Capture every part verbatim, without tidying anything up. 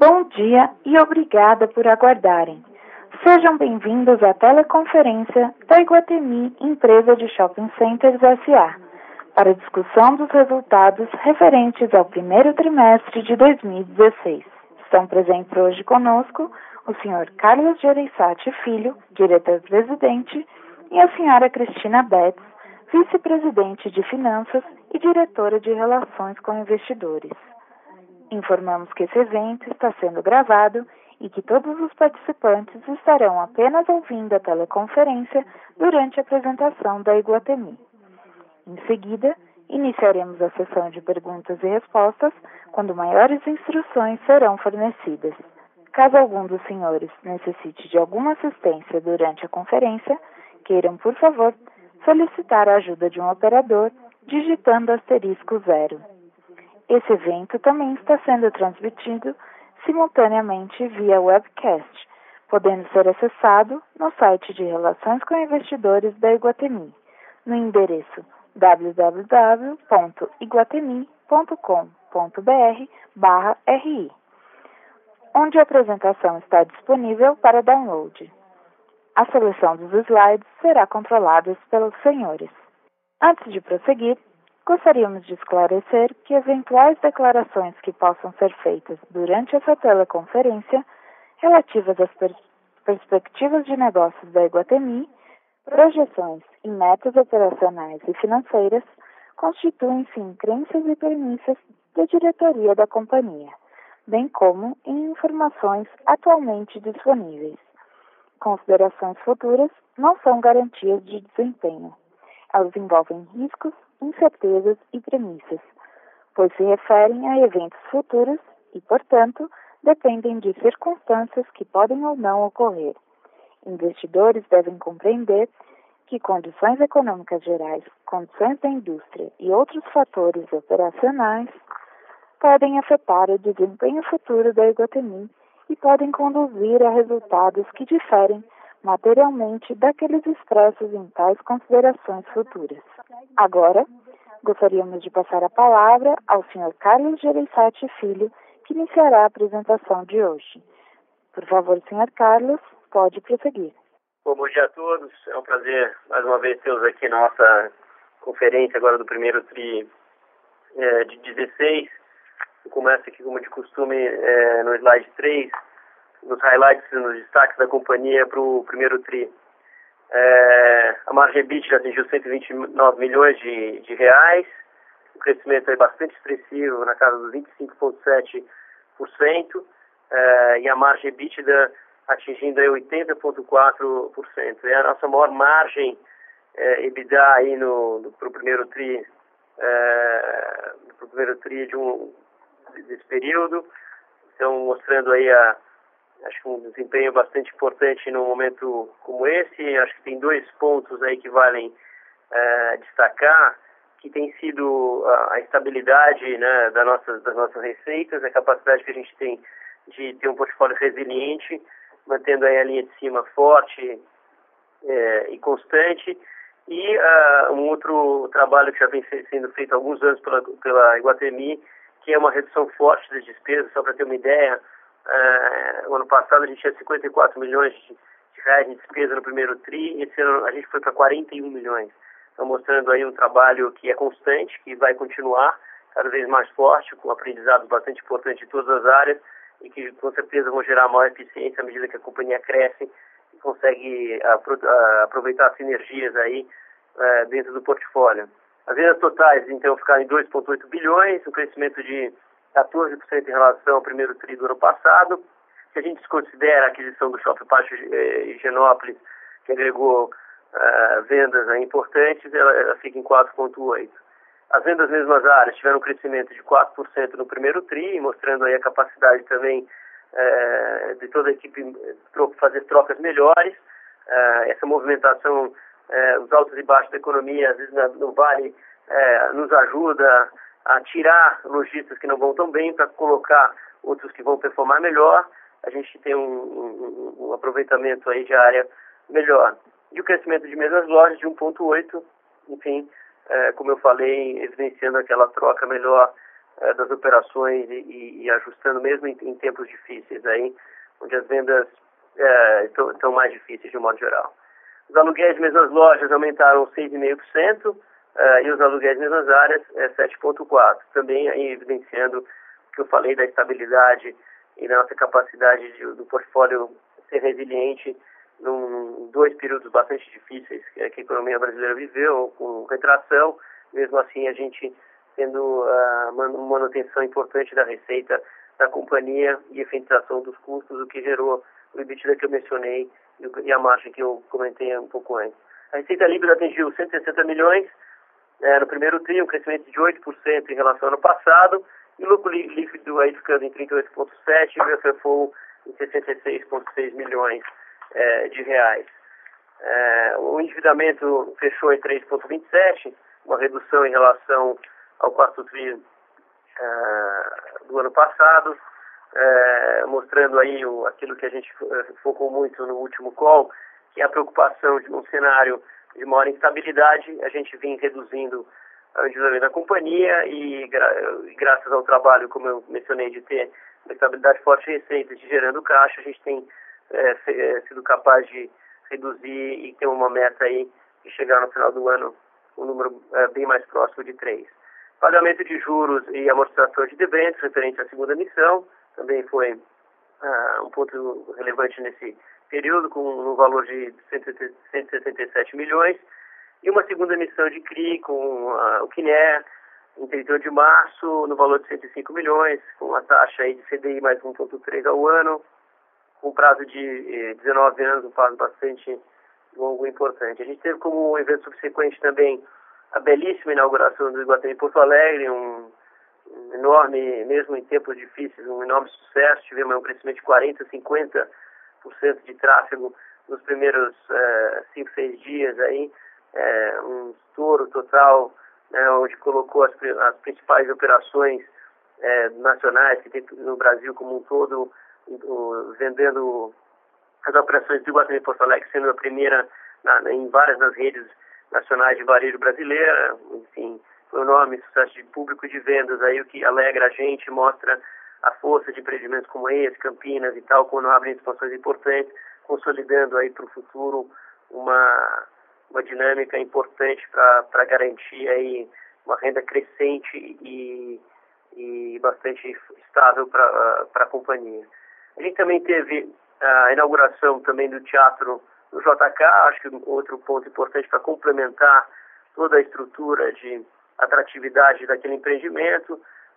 Bom dia e obrigada por aguardarem. Sejam bem-vindos à teleconferência da Iguatemi Empresa de Shopping Centers S A para discussão dos resultados referentes ao primeiro trimestre de dois mil e dezesseis. Estão presentes hoje conosco o senhor Carlos Gereissati Filho, diretor-presidente, e a senhora Cristina Betts, vice-presidente de Finanças e diretora de Relações com Investidores. Informamos que esse evento está sendo gravado e que todos os participantes estarão apenas ouvindo a teleconferência durante a apresentação da Iguatemi. Em seguida, iniciaremos a sessão de perguntas e respostas, quando maiores instruções serão fornecidas. Caso algum dos senhores necessite de alguma assistência durante a conferência, queiram, por favor, solicitar a ajuda de um operador digitando asterisco zero. Esse evento também está sendo transmitido simultaneamente via webcast, podendo ser acessado no site de Relações com Investidores da Iguatemi, no endereço w w w ponto iguatemi ponto com ponto b r barra r i, onde a apresentação está disponível para download. A seleção dos slides será controlada pelos senhores. Antes de prosseguir, gostaríamos de esclarecer que eventuais declarações que possam ser feitas durante essa teleconferência relativas às pers- perspectivas de negócios da Iguatemi, projeções e metas operacionais e financeiras constituem-se em crenças e premissas da diretoria da companhia, bem como em informações atualmente disponíveis. Considerações futuras não são garantias de desempenho. Elas envolvem riscos, incertezas e premissas, pois se referem a eventos futuros e, portanto, dependem de circunstâncias que podem ou não ocorrer. Investidores devem compreender que condições econômicas gerais, condições da indústria e outros fatores operacionais podem afetar o desempenho futuro da Iguatemi e podem conduzir a resultados que diferem materialmente daqueles expressos em tais considerações futuras. Agora, gostaríamos de passar a palavra ao senhor Carlos Gereissati Filho, que iniciará a apresentação de hoje. Por favor, senhor Carlos, pode prosseguir. Bom, bom dia a todos. É um prazer, mais uma vez, tê-los aqui na nossa conferência agora do primeiro tri é, de dezesseis. Eu começo aqui, como de costume, é, no slide três, nos highlights, nos destaques da companhia para o primeiro tri. É, a margem EBITDA atingiu cento e vinte e nove milhões de, de reais, um crescimento aí bastante expressivo, na casa dos vinte e cinco vírgula sete por cento, é, e a margem EBITDA atingindo aí oitenta vírgula quatro por cento. É a nossa maior margem é, EBITDA aí no, no, para o primeiro tri, é, pro primeiro tri de um, desse período. Então, mostrando aí a acho que um desempenho bastante importante num momento como esse. Acho que tem dois pontos aí que valem é, destacar, que tem sido a, a estabilidade, né, da nossa, das nossas receitas, a capacidade que a gente tem de ter um portfólio resiliente, mantendo aí a linha de cima forte é, e constante. E uh, um outro trabalho que já vem sendo feito há alguns anos pela, pela Iguatemi, que é uma redução forte das despesas. Só para ter uma ideia, Uh, o ano passado a gente tinha cinquenta e quatro milhões de, de reais em despesa no primeiro tri, e esse ano a gente foi para quarenta e um milhões. Então, mostrando aí um trabalho que é constante, que vai continuar cada vez mais forte, com aprendizados bastante importantes em todas as áreas, e que com certeza vão gerar maior eficiência à medida que a companhia cresce e consegue apro uh, aproveitar as sinergias aí uh, dentro do portfólio. As vendas totais, então, ficaram em dois vírgula oito bilhões, um crescimento de quatorze por cento em relação ao primeiro tri do ano passado. Se a gente desconsidera a aquisição do Shopping Pátio Higienópolis, que agregou uh, vendas uh, importantes, ela, ela fica em quatro vírgula oito. As vendas nas mesmas áreas tiveram um crescimento de quatro por cento no primeiro tri, mostrando aí a capacidade também uh, de toda a equipe tro fazer trocas melhores. Uh, essa movimentação, uh, os altos e baixos da economia, às vezes no Vale, uh, nos ajuda a tirar lojistas que não vão tão bem para colocar outros que vão performar melhor. A gente tem um, um, um aproveitamento aí de área melhor. E o crescimento de mesmas lojas de um vírgula oito, enfim, é, como eu falei, evidenciando aquela troca melhor é, das operações e, e, e ajustando mesmo em, em tempos difíceis aí, onde as vendas estão é, mais difíceis de um modo geral. Os aluguéis de mesmas lojas aumentaram seis vírgula cinco por cento uh, e os aluguéis de mesmas áreas é, sete vírgula quatro por cento, também aí evidenciando o que eu falei da estabilidade e da nossa capacidade de, do portfólio ser resiliente em dois períodos bastante difíceis que a economia brasileira viveu, com retração, mesmo assim a gente tendo uh, uma manutenção importante da receita da companhia e efetivação dos custos, o que gerou o EBITDA que eu mencionei e a margem que eu comentei um pouco antes. A receita líquida atingiu cento e sessenta milhões é, no primeiro tri, um crescimento de oito por cento em relação ao ano passado, e o lucro líquido aí ficando em trinta e oito vírgula sete por cento e o F F O em sessenta e seis vírgula seis milhões é, de reais. É, o endividamento fechou em três vírgula vinte e sete por cento, uma redução em relação ao quarto tri é, do ano passado, É, mostrando aí o, aquilo que a gente focou muito no último call, que é a preocupação de um cenário de maior instabilidade. A gente vem reduzindo o endividamento da companhia e, gra, e graças ao trabalho, como eu mencionei, de ter uma estabilidade forte de receitas e gerando caixa, a gente tem é, se, sido capaz de reduzir e ter uma meta aí de chegar no final do ano um número é, bem mais próximo de três. Pagamento de juros e amortização de debêntures referente à segunda emissão também foi uh, um ponto relevante nesse período, com um valor de cento e setenta e sete milhões, e uma segunda emissão de C R I com uh, o Q N E R em trinta e um de março, no valor de cento e cinco milhões, com a taxa aí de C D I mais um vírgula três ao ano, com um prazo de eh, dezenove anos, um prazo bastante longo e importante. A gente teve como evento subsequente também a belíssima inauguração do Iguatemi Porto Alegre, um Um enorme, mesmo em tempos difíceis, um enorme sucesso. Tivemos um crescimento de quarenta, cinquenta por cento de tráfego nos primeiros uh, cinco, seis dias aí, uh, um estouro total, né, onde colocou as, as principais operações uh, nacionais que tem no Brasil como um todo, uh, vendendo as operações do Iguatemi Porto Alegre, sendo a primeira na, em várias das redes nacionais de varejo brasileira, enfim. Foi um enorme sucesso de público e de vendas, aí, o que alegra a gente, mostra a força de empreendimentos como esse, Campinas e tal, quando abrem expansões importantes, consolidando aí para o futuro uma, uma dinâmica importante para garantir aí uma renda crescente e, e bastante estável para a companhia. A gente também teve a inauguração também do teatro no J K, acho que outro ponto importante para complementar toda a estrutura de atratividade daquele empreendimento,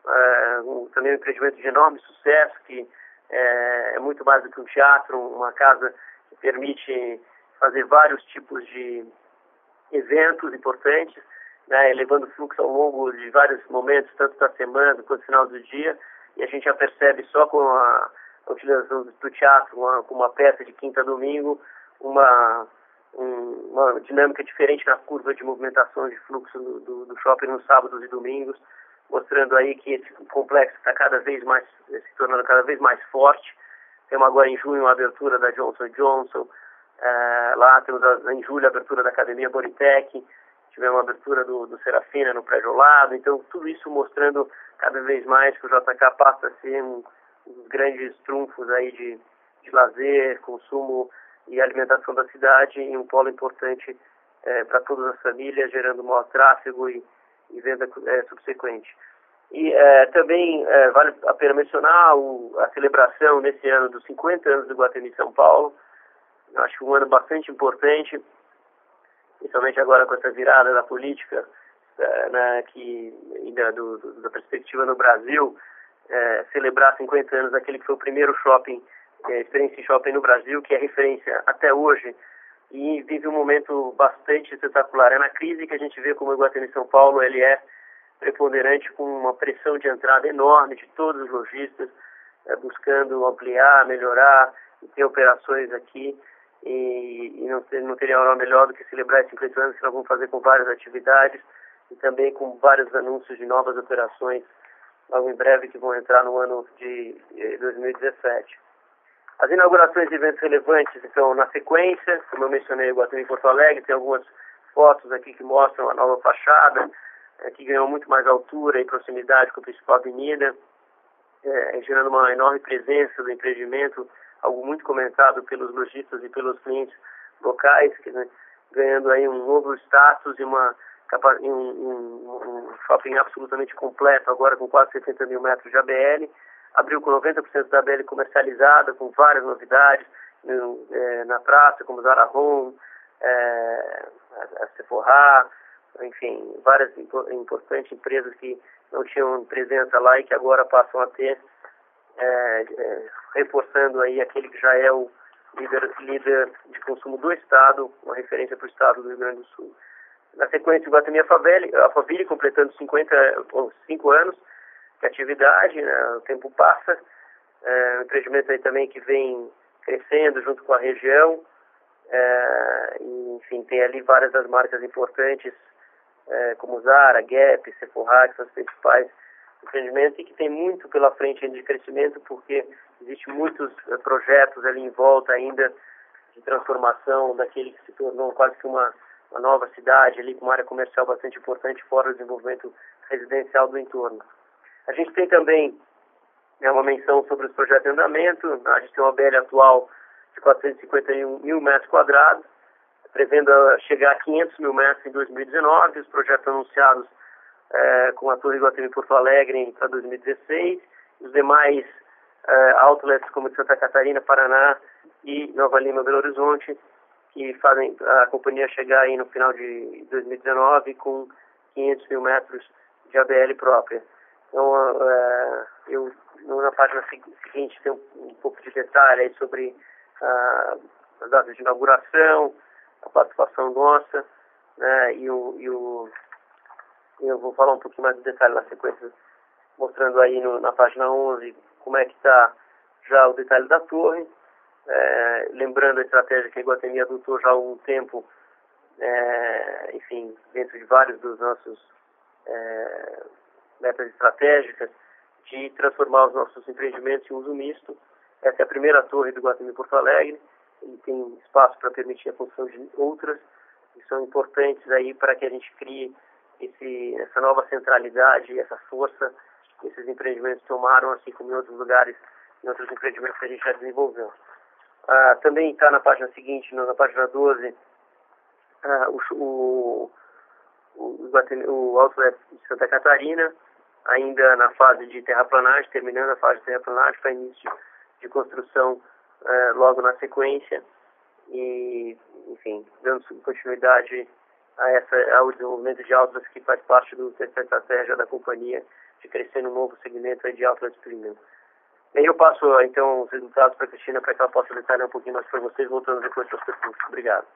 é, um, também um empreendimento de enorme sucesso, que é, é muito mais do que um teatro, uma casa que permite fazer vários tipos de eventos importantes, né, levando fluxo ao longo de vários momentos, tanto da semana quanto do final do dia, e a gente já percebe só com a, a utilização do teatro, uma, com uma peça de quinta a domingo, uma uma dinâmica diferente na curva de movimentação de fluxo do, do, do shopping nos sábados e domingos, mostrando aí que esse complexo está cada vez mais, se tornando cada vez mais forte. Temos agora em junho a abertura da Johnson and Johnson, é, lá temos a, em julho a abertura da Academia Bodytech, tivemos a abertura do, do Serafina no prédio ao lado, então tudo isso mostrando cada vez mais que o J K passa a ser um, um dos grandes trunfos aí de, de lazer, consumo e alimentação da cidade, em um polo importante é, para todas as famílias, gerando maior tráfego e, e venda é, subsequente. E é, também é, vale a pena mencionar o, a celebração nesse ano dos cinquenta anos do Iguatemi São Paulo. Acho que um ano bastante importante, principalmente agora com essa virada da política, é, né, que, e da, do, da perspectiva no Brasil, é, celebrar cinquenta anos daquele que foi o primeiro shopping, é, experiência em shopping no Brasil, que é referência até hoje, e vive um momento bastante espetacular. É na crise que a gente vê como o Iguatemi São Paulo ele é preponderante, com uma pressão de entrada enorme de todos os lojistas, é, buscando ampliar, melhorar, e ter operações aqui, e, e não, ter, não teria hora melhor do que celebrar esses cinquenta anos, que nós vamos fazer com várias atividades, e também com vários anúncios de novas operações, logo em breve, que vão entrar no ano de dois mil e dezessete. As inaugurações de eventos relevantes estão na sequência, como eu mencionei, o Iguatemi Porto Alegre, tem algumas fotos aqui que mostram a nova fachada, é, que ganhou muito mais altura e proximidade com a principal avenida, é, gerando uma enorme presença do empreendimento, algo muito comentado pelos lojistas e pelos clientes locais, que, né, ganhando aí um novo status e uma, um, um, um shopping absolutamente completo, agora com quase setenta mil metros de A B L, abriu com noventa por cento da A B L comercializada, com várias novidades no, é, na praça, como Zara Home, é, a, a Sephora, enfim, várias impo importantes empresas que não tinham presença lá e que agora passam a ter, é, é, reforçando aí aquele que já é o líder, líder de consumo do Estado, uma referência para o Estado do Rio Grande do Sul. Na sequência, o Iguatemi Alphaville, completando cinquenta, cinco anos de atividade, né, o tempo passa, é, um empreendimento aí também que vem crescendo junto com a região, é, e, enfim, tem ali várias das marcas importantes, é, como Zara, Gap, Sephora, que são os principais empreendimentos, e que tem muito pela frente ainda de crescimento, porque existem muitos uh, projetos ali em volta ainda de transformação daquele que se tornou quase que uma, uma nova cidade, ali com uma área comercial bastante importante, fora o desenvolvimento residencial do entorno. A gente tem também, né, uma menção sobre os projetos em andamento. A gente tem uma A B L atual de quatrocentos e cinquenta e um mil metros quadrados, prevendo chegar a quinhentos mil metros em dois mil e dezenove, os projetos anunciados é, com a Torre Iguatemi Porto Alegre para dois mil e dezesseis, os demais é, outlets como de Santa Catarina, Paraná e Nova Lima, Belo Horizonte, que fazem a companhia chegar aí no final de dois mil e dezenove com quinhentos mil metros de A B L própria. Então, é, eu na página seguinte tem um, um pouco de detalhe aí sobre a, as datas de inauguração, a participação nossa, né, e, o, e o, eu vou falar um pouquinho mais de detalhe na sequência, mostrando aí no, na página onze como é que está já o detalhe da torre, é, lembrando a estratégia que a Iguatemi adotou já há algum tempo, é, enfim, dentro de vários dos nossos é, metas estratégicas, de transformar os nossos empreendimentos em uso misto. Essa é a primeira torre do Iguatemi Porto Alegre. Ele tem espaço para permitir a construção de outras, que são importantes aí para que a gente crie esse, essa nova centralidade, essa força que esses empreendimentos tomaram, assim como em outros lugares, em outros empreendimentos que a gente já desenvolveu. Ah, também está na página seguinte, na página doze, ah, o, o, o, o Outlet de Santa Catarina, ainda na fase de terraplanagem, terminando a fase de terraplanagem, para início de construção eh, logo na sequência, e, enfim, dando continuidade a essa, ao desenvolvimento de outlets que faz parte do, dessa estratégia da companhia de crescer no novo segmento de outlets premium. E aí eu passo, então, os resultados para a Cristina, para que ela possa detalhar um pouquinho mais para vocês, voltando depois para as perguntas. Obrigado.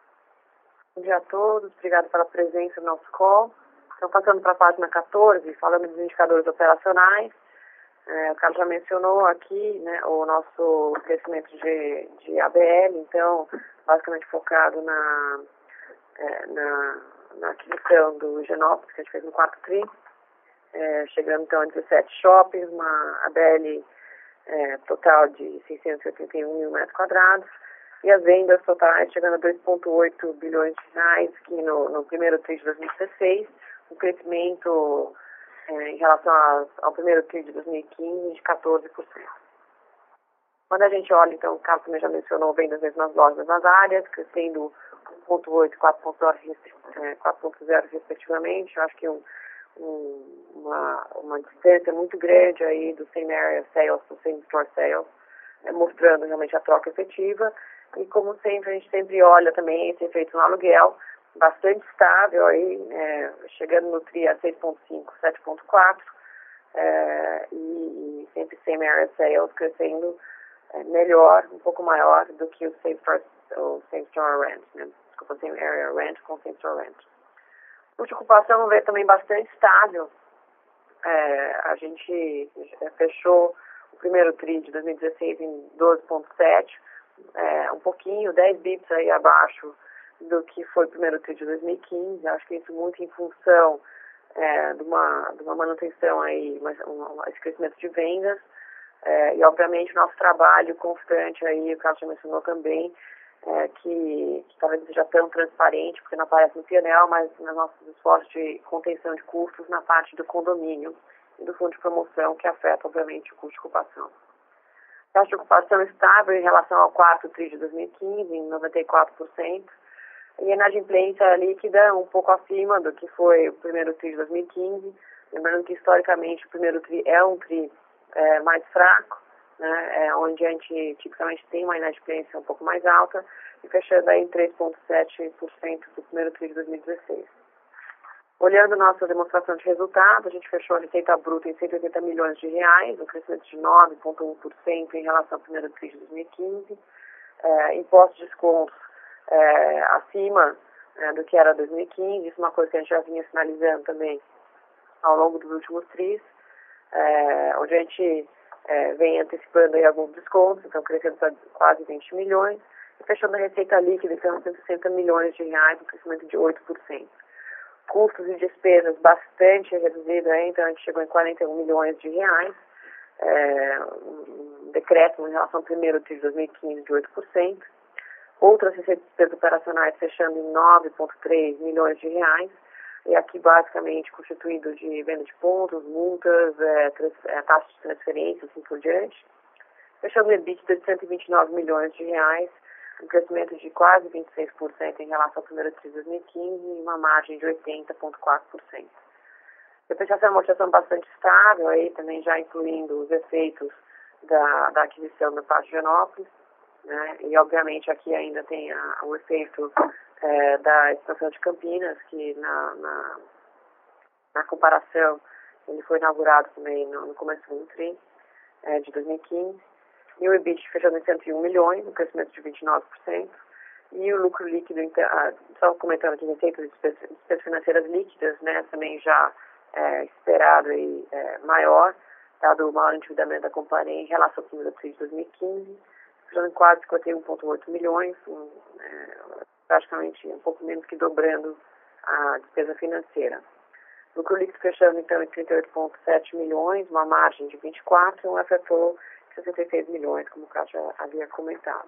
Bom dia a todos, obrigado pela presença no nosso call. Então, passando para a página quatorze, falando dos indicadores operacionais, é, o Carlos já mencionou aqui, né, o nosso crescimento de, de A B L, então, basicamente focado na, é, na, na aquisição do Higienópolis, que a gente fez no quarto tri, é, chegando então a dezessete shoppings, uma A B L é, total de seiscentos e oitenta e um mil metros quadrados, e as vendas totais chegando a dois vírgula oito bilhões de reais, que no, no primeiro tri de dois mil e dezesseis, um crescimento é, em relação a, ao primeiro tri de dois mil e quinze de quatorze por cento. Quando a gente olha, então, o Carlos também já mencionou vendas nas lojas nas áreas, crescendo um vírgula oito e quatro vírgula zero respectivamente. Eu acho que um, um, uma, uma distância muito grande aí do same area sales para o same store sales, é, mostrando realmente a troca efetiva. E como sempre, a gente sempre olha também esse efeito no aluguel, bastante estável aí, é, chegando no tri a seis vírgula cinco, sete vírgula quatro, é, e, e sempre same area sales crescendo é, melhor, um pouco maior do que o same store, o same store rent, né? Desculpa, same area rent com same store rent. O de ocupação vê também bastante estável. É, a gente fechou o primeiro tri de dois mil e dezesseis em doze vírgula sete, é, um pouquinho, dez bips aí abaixo do que foi o primeiro tri de dois mil e quinze. Acho que isso muito em função é, de, uma, de uma manutenção aí, um, esse crescimento de vendas, é, e obviamente o nosso trabalho constante aí, o Carlos já mencionou também, é, que, que talvez não seja tão transparente, porque não aparece no P e L, mas nos nossos esforços de contenção de custos na parte do condomínio e do fundo de promoção, que afeta, obviamente, o custo de ocupação. A taxa de ocupação estável em relação ao quarto tri de dois mil e quinze, em noventa e quatro por cento, e a inadimplência líquida um pouco acima do que foi o primeiro tri de dois mil e quinze, lembrando que, historicamente, o primeiro tri é um tri é, mais fraco, né, é, onde a gente tipicamente tem uma inadimplência um pouco mais alta, e fechando aí em três vírgula sete por cento do primeiro tri de dois mil e dezesseis. Olhando nossa demonstração de resultado, a gente fechou a receita bruta em cento e oitenta milhões de reais, um crescimento de nove vírgula um por cento em relação ao primeiro tri de dois mil e quinze, é, impostos de descontos é, acima é, do que era dois mil e quinze, isso é uma coisa que a gente já vinha sinalizando também ao longo dos últimos tris, é, onde a gente é, vem antecipando aí alguns descontos, então crescendo para quase vinte milhões, e fechando a receita líquida, então cento e sessenta milhões de reais, um crescimento de oito por cento. Custos e despesas bastante reduzidos, aí, então a gente chegou em quarenta e um milhões de reais, é, um decréscimo em relação ao primeiro tri de dois mil e quinze de oito por cento. Outras receitas operacionais fechando em nove vírgula três milhões de reais, e aqui basicamente constituído de venda de pontos, multas, é, trans, é, taxas de transferência, assim por diante. Fechando o EBITDA de cento e vinte e nove milhões de reais, um crescimento de quase vinte e seis por cento em relação ao primeiro tri de dois mil e quinze e uma margem de oitenta vírgula quatro por cento. Depreciação e amortização bastante estável, aí também já incluindo os efeitos da, da aquisição da Pátio Higienópolis, né? E obviamente aqui ainda tem a, o efeito é, da expansão de Campinas, que na, na, na comparação ele foi inaugurado também no, no começo do tri é, de dois mil e quinze. E o EBITDA fechando em cento e um milhões, um crescimento de vinte e nove por cento. E o lucro líquido, ah, só comentando aqui, receitas de despesas financeiras líquidas, né, também já é, esperado e é, maior, dado o maior endividamento da companhia em relação ao primeiro tri de dois mil e quinze, fechando em quase cinquenta e um vírgula oito milhões, um, é, praticamente um pouco menos que dobrando a despesa financeira. Lucro líquido fechando então em trinta e oito vírgula sete milhões, uma margem de vinte e quatro, e um F F O de sessenta e seis milhões, como o Cássio já havia comentado.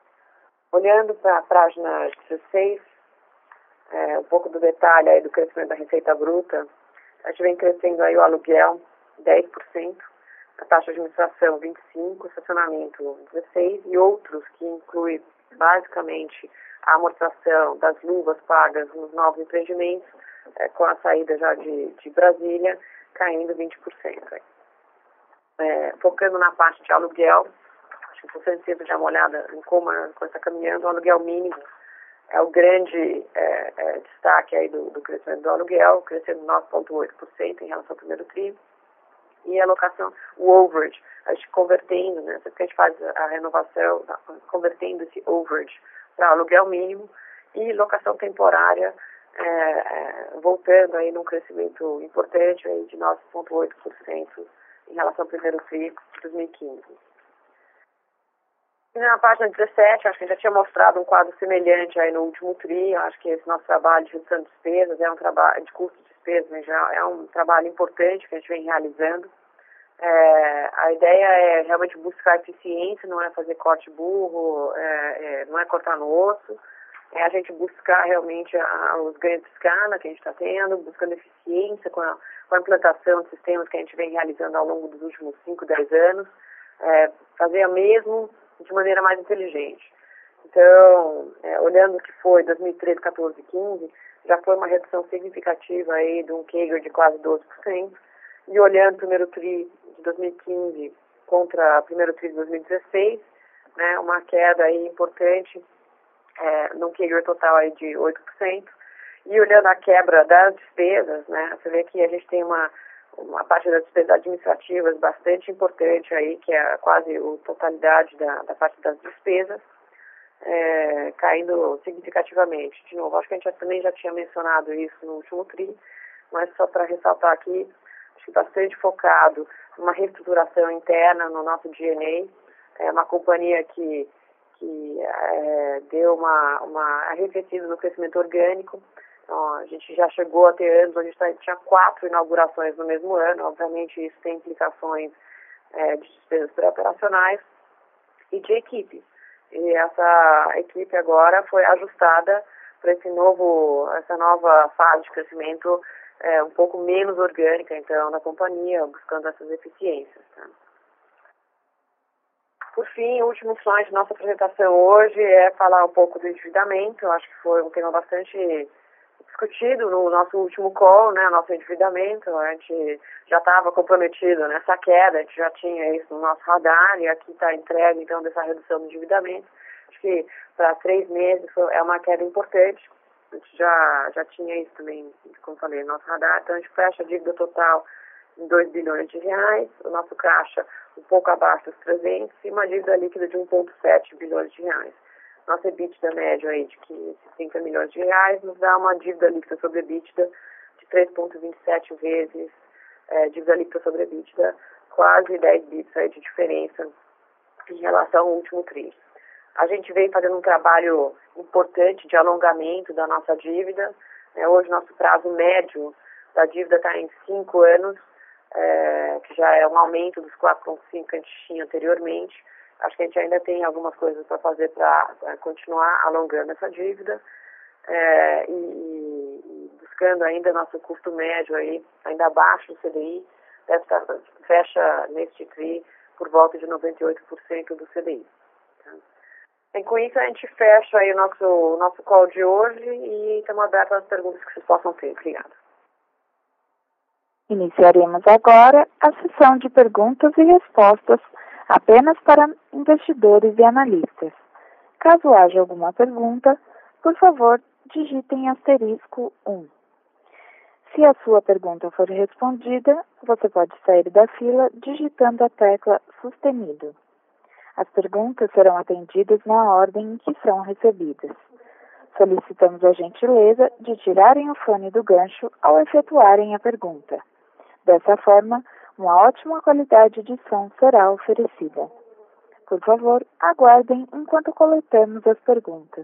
Olhando para a página dezesseis, é, um pouco do detalhe aí do crescimento da receita bruta, a gente vem crescendo aí o aluguel dez por cento, a taxa de administração vinte e cinco por cento, estacionamento dezesseis por cento e outros, que inclui basicamente a amortização das luvas pagas nos novos empreendimentos, é, com a saída já de, de Brasília, caindo vinte por cento. Aí. É, focando na parte de aluguel, acho que você precisa dar uma olhada em como a coisa está caminhando. O aluguel mínimo é o grande é, é, destaque aí do, do crescimento do aluguel, crescendo nove vírgula oito por cento em relação ao primeiro tri. E a locação, o overage, a gente convertendo, né, porque a gente faz a renovação, convertendo esse overage para aluguel mínimo, e locação temporária, é, é, voltando aí num crescimento importante aí de nove vírgula oito por cento em relação ao primeiro tri de dois mil e quinze. E na página dezessete, acho que a gente já tinha mostrado um quadro semelhante aí no último tri. Acho que esse nosso trabalho de redução de despesas é um trabalho de custo de despesas, né, já é um trabalho importante que a gente vem realizando. É, a ideia é realmente buscar eficiência, não é fazer corte burro, é, é, não é cortar no osso, é a gente buscar realmente a, os ganhos de escala que a gente está tendo, buscando eficiência com a, com a implantação de sistemas que a gente vem realizando ao longo dos últimos cinco, dez anos, é, fazer a mesmo de maneira mais inteligente. Então, é, olhando o que foi dois mil e treze, quatorze, quinze, já foi uma redução significativa aí de um C A G R de quase doze por cento, e olhando o primeiro tri de dois mil e quinze contra o primeiro tri de dois mil e dezesseis, né, uma queda aí importante, é, num C A G R total aí de oito por cento, e olhando a quebra das despesas, né, você vê que a gente tem uma, uma parte das despesas administrativas bastante importante aí, que é quase a totalidade da, da parte das despesas, é, caindo significativamente. De novo, acho que a gente já, também já tinha mencionado isso no último tri, mas só para ressaltar aqui, acho que bastante focado numa reestruturação interna no nosso D N A, é uma companhia que, que é, deu uma, uma arrefecida no crescimento orgânico. Então, a gente já chegou a ter anos onde a gente tinha quatro inaugurações no mesmo ano, obviamente isso tem implicações é, de despesas pré-operacionais e de equipe. e essa equipe agora foi ajustada para esse novo, essa nova fase de crescimento é, um pouco menos orgânica, então, da companhia, buscando essas eficiências. Tá? Por fim, o último slide de nossa apresentação hoje é falar um pouco do endividamento. Eu acho que foi um tema bastante discutido no nosso último call, né, nosso endividamento. A gente já estava comprometido nessa queda, a gente já tinha isso no nosso radar e aqui está a entrega, então, dessa redução do endividamento. Acho que para três meses é uma queda importante. A gente já, já tinha isso também, como falei, no nosso radar. Então, a gente fecha a dívida total em dois bilhões de reais, o nosso caixa um pouco abaixo dos trezentos e uma dívida líquida de um vírgula sete bilhões de reais. Nossa EBITDA médio aí de quinze, trinta milhões de reais nos dá uma dívida líquida sobre EBITDA de três vírgula vinte e sete vezes, é, dívida líquida sobre EBITDA, quase dez bips aí de diferença em relação ao último tri. A gente vem fazendo um trabalho importante de alongamento da nossa dívida. É, hoje nosso prazo médio da dívida está em cinco anos, é, que já é um aumento dos quatro vírgula cinco que a gente tinha anteriormente. Acho que a gente ainda tem algumas coisas para fazer para continuar alongando essa dívida é, e, e buscando ainda nosso custo médio aí, ainda abaixo do C D I, deve estar, fecha neste tri por volta de noventa e oito por cento do C D I. Tá? E com isso a gente fecha aí o nosso, o nosso call de hoje e estamos abertos às perguntas que vocês possam ter. Obrigada. Iniciaremos agora a sessão de perguntas e respostas apenas para investidores e analistas. Caso haja alguma pergunta, por favor, digitem asterisco um. Se a sua pergunta for respondida, você pode sair da fila digitando a tecla sustenido. As perguntas serão atendidas na ordem em que são recebidas. Solicitamos a gentileza de tirarem o fone do gancho ao efetuarem a pergunta. Dessa forma, uma ótima qualidade de som será oferecida. Por favor, aguardem enquanto coletamos as perguntas.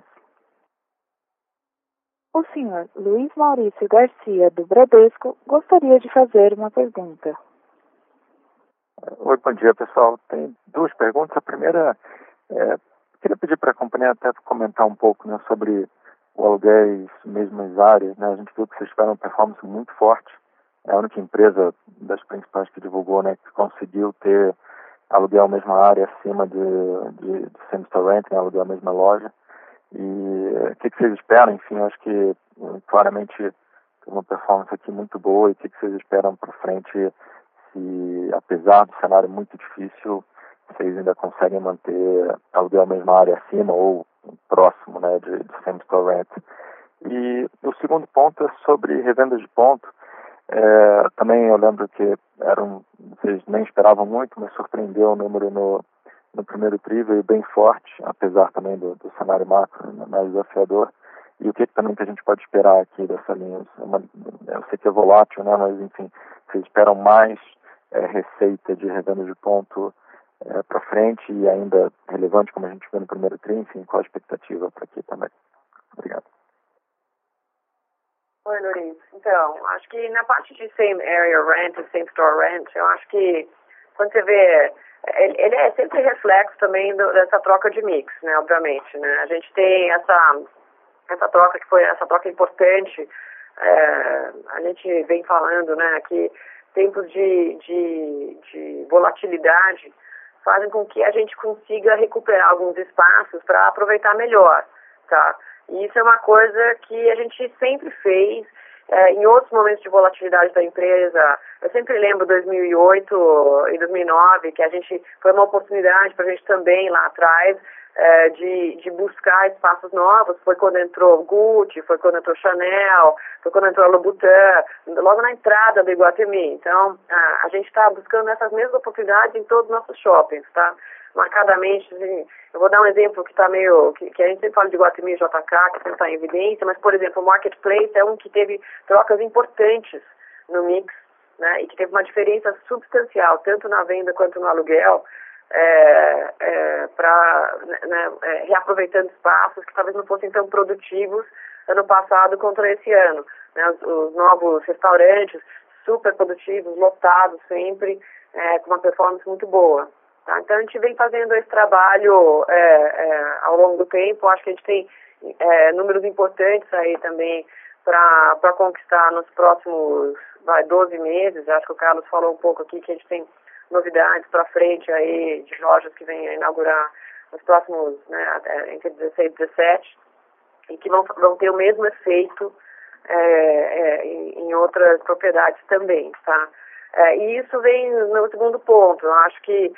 O senhor Luiz Maurício Garcia, do Bradesco, gostaria de fazer uma pergunta. Oi, bom dia, pessoal. Tem duas perguntas. A primeira, é, queria pedir para a companhia até comentar um pouco, né, sobre o aluguéis, mesmas áreas. Né? A gente viu que vocês tiveram uma performance muito forte. É a única empresa das principais que divulgou, né, que conseguiu ter aluguel mesma área acima de, de, de same-store rent, né, aluguel a mesma loja. E o que, que vocês esperam? Enfim, eu acho que claramente tem uma performance aqui muito boa. E o que, que vocês esperam para frente, se apesar do cenário muito difícil, vocês ainda conseguem manter aluguel a mesma área acima ou próximo, né, de, de same-store rent. E o segundo ponto é sobre revendas de ponto. É, também eu lembro que eram, vocês nem esperavam muito, mas surpreendeu o número no, no primeiro tri, veio bem forte, apesar também do, do cenário macro, né, mais desafiador. E o que, que também que a gente pode esperar aqui dessa linha? Uma, eu sei que é volátil, né, mas enfim, vocês esperam mais é, receita de revenda de ponto é, para frente e ainda relevante, como a gente viu no primeiro tri, enfim, qual a expectativa para aqui também? Obrigado. Oi, Lourenço. Então, acho que na parte de same area rent e same store rent, eu acho que quando você vê, ele, ele é sempre reflexo também do, dessa troca de mix, né, obviamente, né. A gente tem essa, essa troca que foi, essa troca importante, é, a gente vem falando, né, que tempos de, de, de volatilidade fazem com que a gente consiga recuperar alguns espaços para aproveitar melhor, tá? E isso é uma coisa que a gente sempre fez é, em outros momentos de volatilidade da empresa. Eu sempre lembro dois mil e oito e dois mil e nove, que a gente foi uma oportunidade para a gente também lá atrás é, de, de buscar espaços novos. Foi quando entrou Gucci, foi quando entrou Chanel, foi quando entrou Louboutin, logo na entrada do Iguatemi. Então, a, a gente está buscando essas mesmas oportunidades em todos os nossos shoppings, tá? Marcadamente, assim, eu vou dar um exemplo que está meio, que, que a gente sempre fala de Iguatemi e J K, que sempre está em evidência, mas, por exemplo, o Marketplace é um que teve trocas importantes no mix, né, e que teve uma diferença substancial, tanto na venda quanto no aluguel, é, é, para, né, é, reaproveitando espaços que talvez não fossem tão produtivos ano passado contra esse ano, né, os, os novos restaurantes super produtivos, lotados sempre, é, com uma performance muito boa. Tá? Então, a gente vem fazendo esse trabalho é, é, ao longo do tempo. Acho que a gente tem é, números importantes aí também para conquistar nos próximos vai, doze meses. Acho que o Carlos falou um pouco aqui que a gente tem novidades para frente aí de lojas que vêm a inaugurar nos próximos, né, entre dezesseis e dezessete, e que vão, vão ter o mesmo efeito é, é, em, em outras propriedades também, tá? É, e isso vem no segundo ponto. Eu acho que,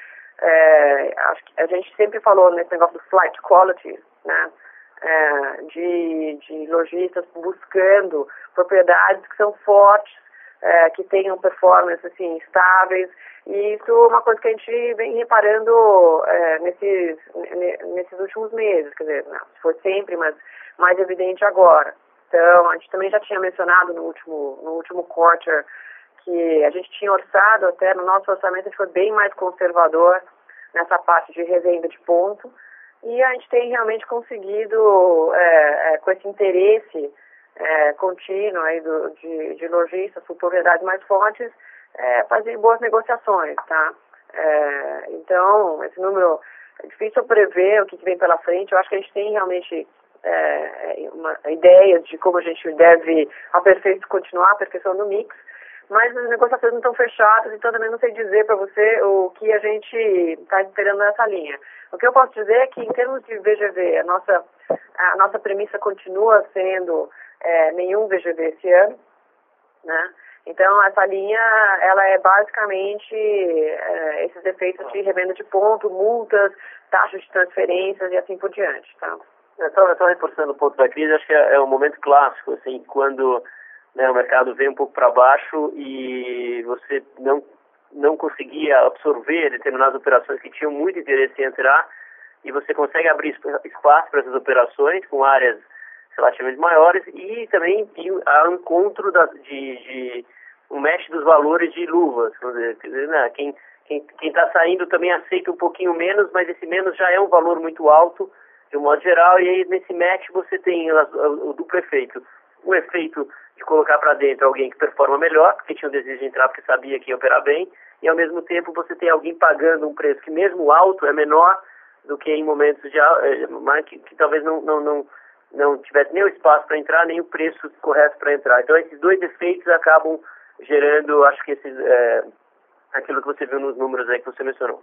é, acho que a gente sempre falou nesse negócio do flight quality, né? É, de, de lojistas buscando propriedades que são fortes, é, que tenham performance assim, estáveis, e isso é uma coisa que a gente vem reparando é, nesses, nesses últimos meses, quer dizer, não, foi sempre, mas mais evidente agora. Então, a gente também já tinha mencionado no último, no último quarter que a gente tinha orçado, até no nosso orçamento a gente foi bem mais conservador nessa parte de revenda de ponto, e a gente tem realmente conseguido, é, é, com esse interesse é, contínuo aí do, de, de lojistas por propriedades mais fortes, é, fazer boas negociações, tá? É, então, esse número, é difícil prever o que, que vem pela frente. Eu acho que a gente tem realmente é, uma, ideias de como a gente deve aperfeiçoar, continuar aperfeiçoando o mix, mas as negociações não estão fechadas, então também não sei dizer para você o que a gente está esperando nessa linha. O que eu posso dizer é que, em termos de V G V, a nossa, a nossa premissa continua sendo é, nenhum V G V esse ano, né? Então, essa linha, ela é basicamente é, esses efeitos de revenda de ponto, multas, taxas de transferências e assim por diante, tá? Só, só reforçando o ponto da crise, acho que é, é um momento clássico, assim, quando, né, o mercado vem um pouco para baixo e você não, não conseguia absorver determinadas operações que tinham muito interesse em entrar, e você consegue abrir espaço para essas operações com áreas relativamente maiores e também a encontro da, de, de um mexe dos valores de luvas. Quer dizer, né, quem quem quem está saindo também aceita um pouquinho menos, mas esse menos já é um valor muito alto de um modo geral, e aí nesse match você tem o, o, o duplo efeito. O efeito de colocar para dentro alguém que performa melhor, porque tinha o desejo de entrar porque sabia que ia operar bem, e ao mesmo tempo você tem alguém pagando um preço que mesmo alto é menor do que em momentos de que, que talvez não, não, não, não tivesse nem o espaço para entrar, nem o preço correto para entrar. Então esses dois efeitos acabam gerando, acho que esses, é, aquilo que você viu nos números aí que você mencionou.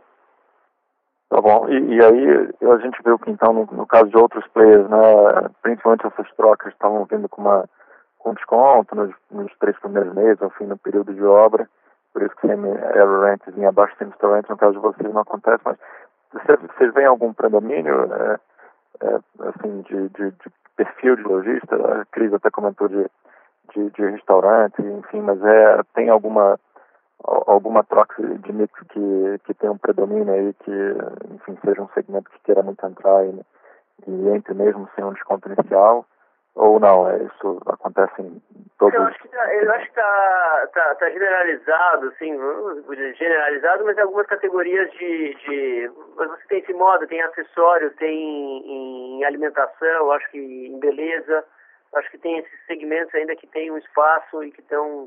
Tá bom, e, e aí a gente viu que então no, no caso de outros players, né, principalmente essas trocas estavam vindo com, uma, com desconto nos, nos três primeiros meses, ao fim do período de obra, por isso que semi-error rent vinha abaixo do semi-store rent, no caso de vocês não acontece, mas vocês, vocês veem algum predomínio é, é, assim, de, de, de perfil de lojista? A Cris até comentou de, de, de restaurante, enfim, mas é, tem alguma alguma troca de mix que, que tem um predomínio aí, que, enfim, seja um segmento que queira muito entrar e, e entre mesmo sem um desconto inicial, ou não, é, isso acontece em todos eu acho que tá, eu acho que tá, tá, tá generalizado, assim, generalizado, mas em algumas categorias de, de mas você tem esse modo, tem acessório, tem em alimentação, acho que em beleza, acho que tem esses segmentos ainda que tem um espaço e que estão,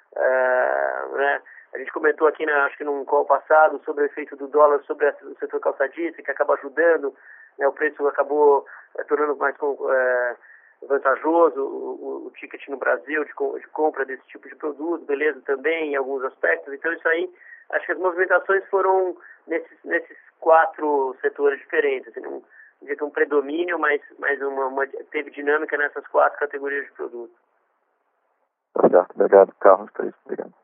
uh, né? A gente comentou aqui, né, acho que num call passado, sobre o efeito do dólar sobre o setor calçadista, que acaba ajudando, né, o preço acabou é, tornando mais é, vantajoso o, o, o ticket no Brasil de, de compra desse tipo de produto, beleza também em alguns aspectos. Então isso aí, acho que as movimentações foram nesses, nesses quatro setores diferentes. Assim, não dizer que um predomínio, mas, mas uma, uma, teve dinâmica nessas quatro categorias de produto. Tá certo, obrigado, Carlos, por isso, obrigado.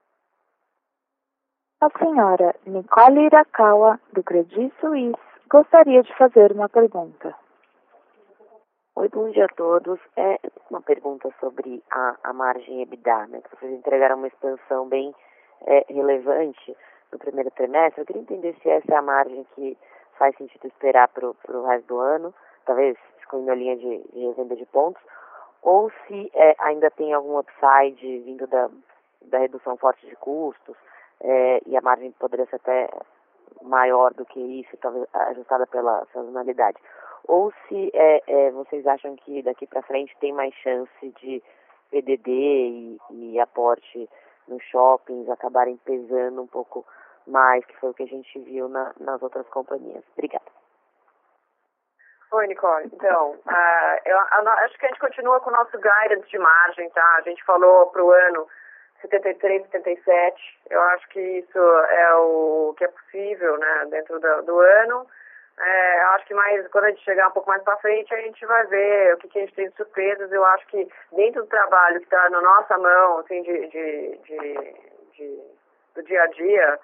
A senhora Nicole Irakawa, do Credit Suisse, gostaria de fazer uma pergunta. Oi, bom dia a todos. É uma pergunta sobre a, a margem EBITDA, né? Que vocês entregaram uma expansão bem é, relevante no primeiro trimestre. Eu queria entender se essa é a margem que faz sentido esperar para o resto do ano, talvez excluindo a linha de, de revenda de pontos, ou se é, ainda tem algum upside vindo da, da redução forte de custos, É, e a margem poderia ser até maior do que isso, talvez ajustada pela sazonalidade. Ou se é, é, vocês acham que daqui para frente tem mais chance de P D D e, e aporte nos shoppings acabarem pesando um pouco mais, que foi o que a gente viu na, nas outras companhias. Obrigada. Oi, Nicole. Então, uh, eu, eu acho que a gente continua com o nosso guidance de margem, tá? A gente falou para o ano setenta e três, setenta e sete. Eu acho que isso é o que é possível, né, dentro do, do ano. É, eu acho que mais, quando a gente chegar um pouco mais para frente, a gente vai ver o que, que a gente tem de surpresas. Eu acho que dentro do trabalho que está na nossa mão, assim, de, de, de, de, do dia a dia,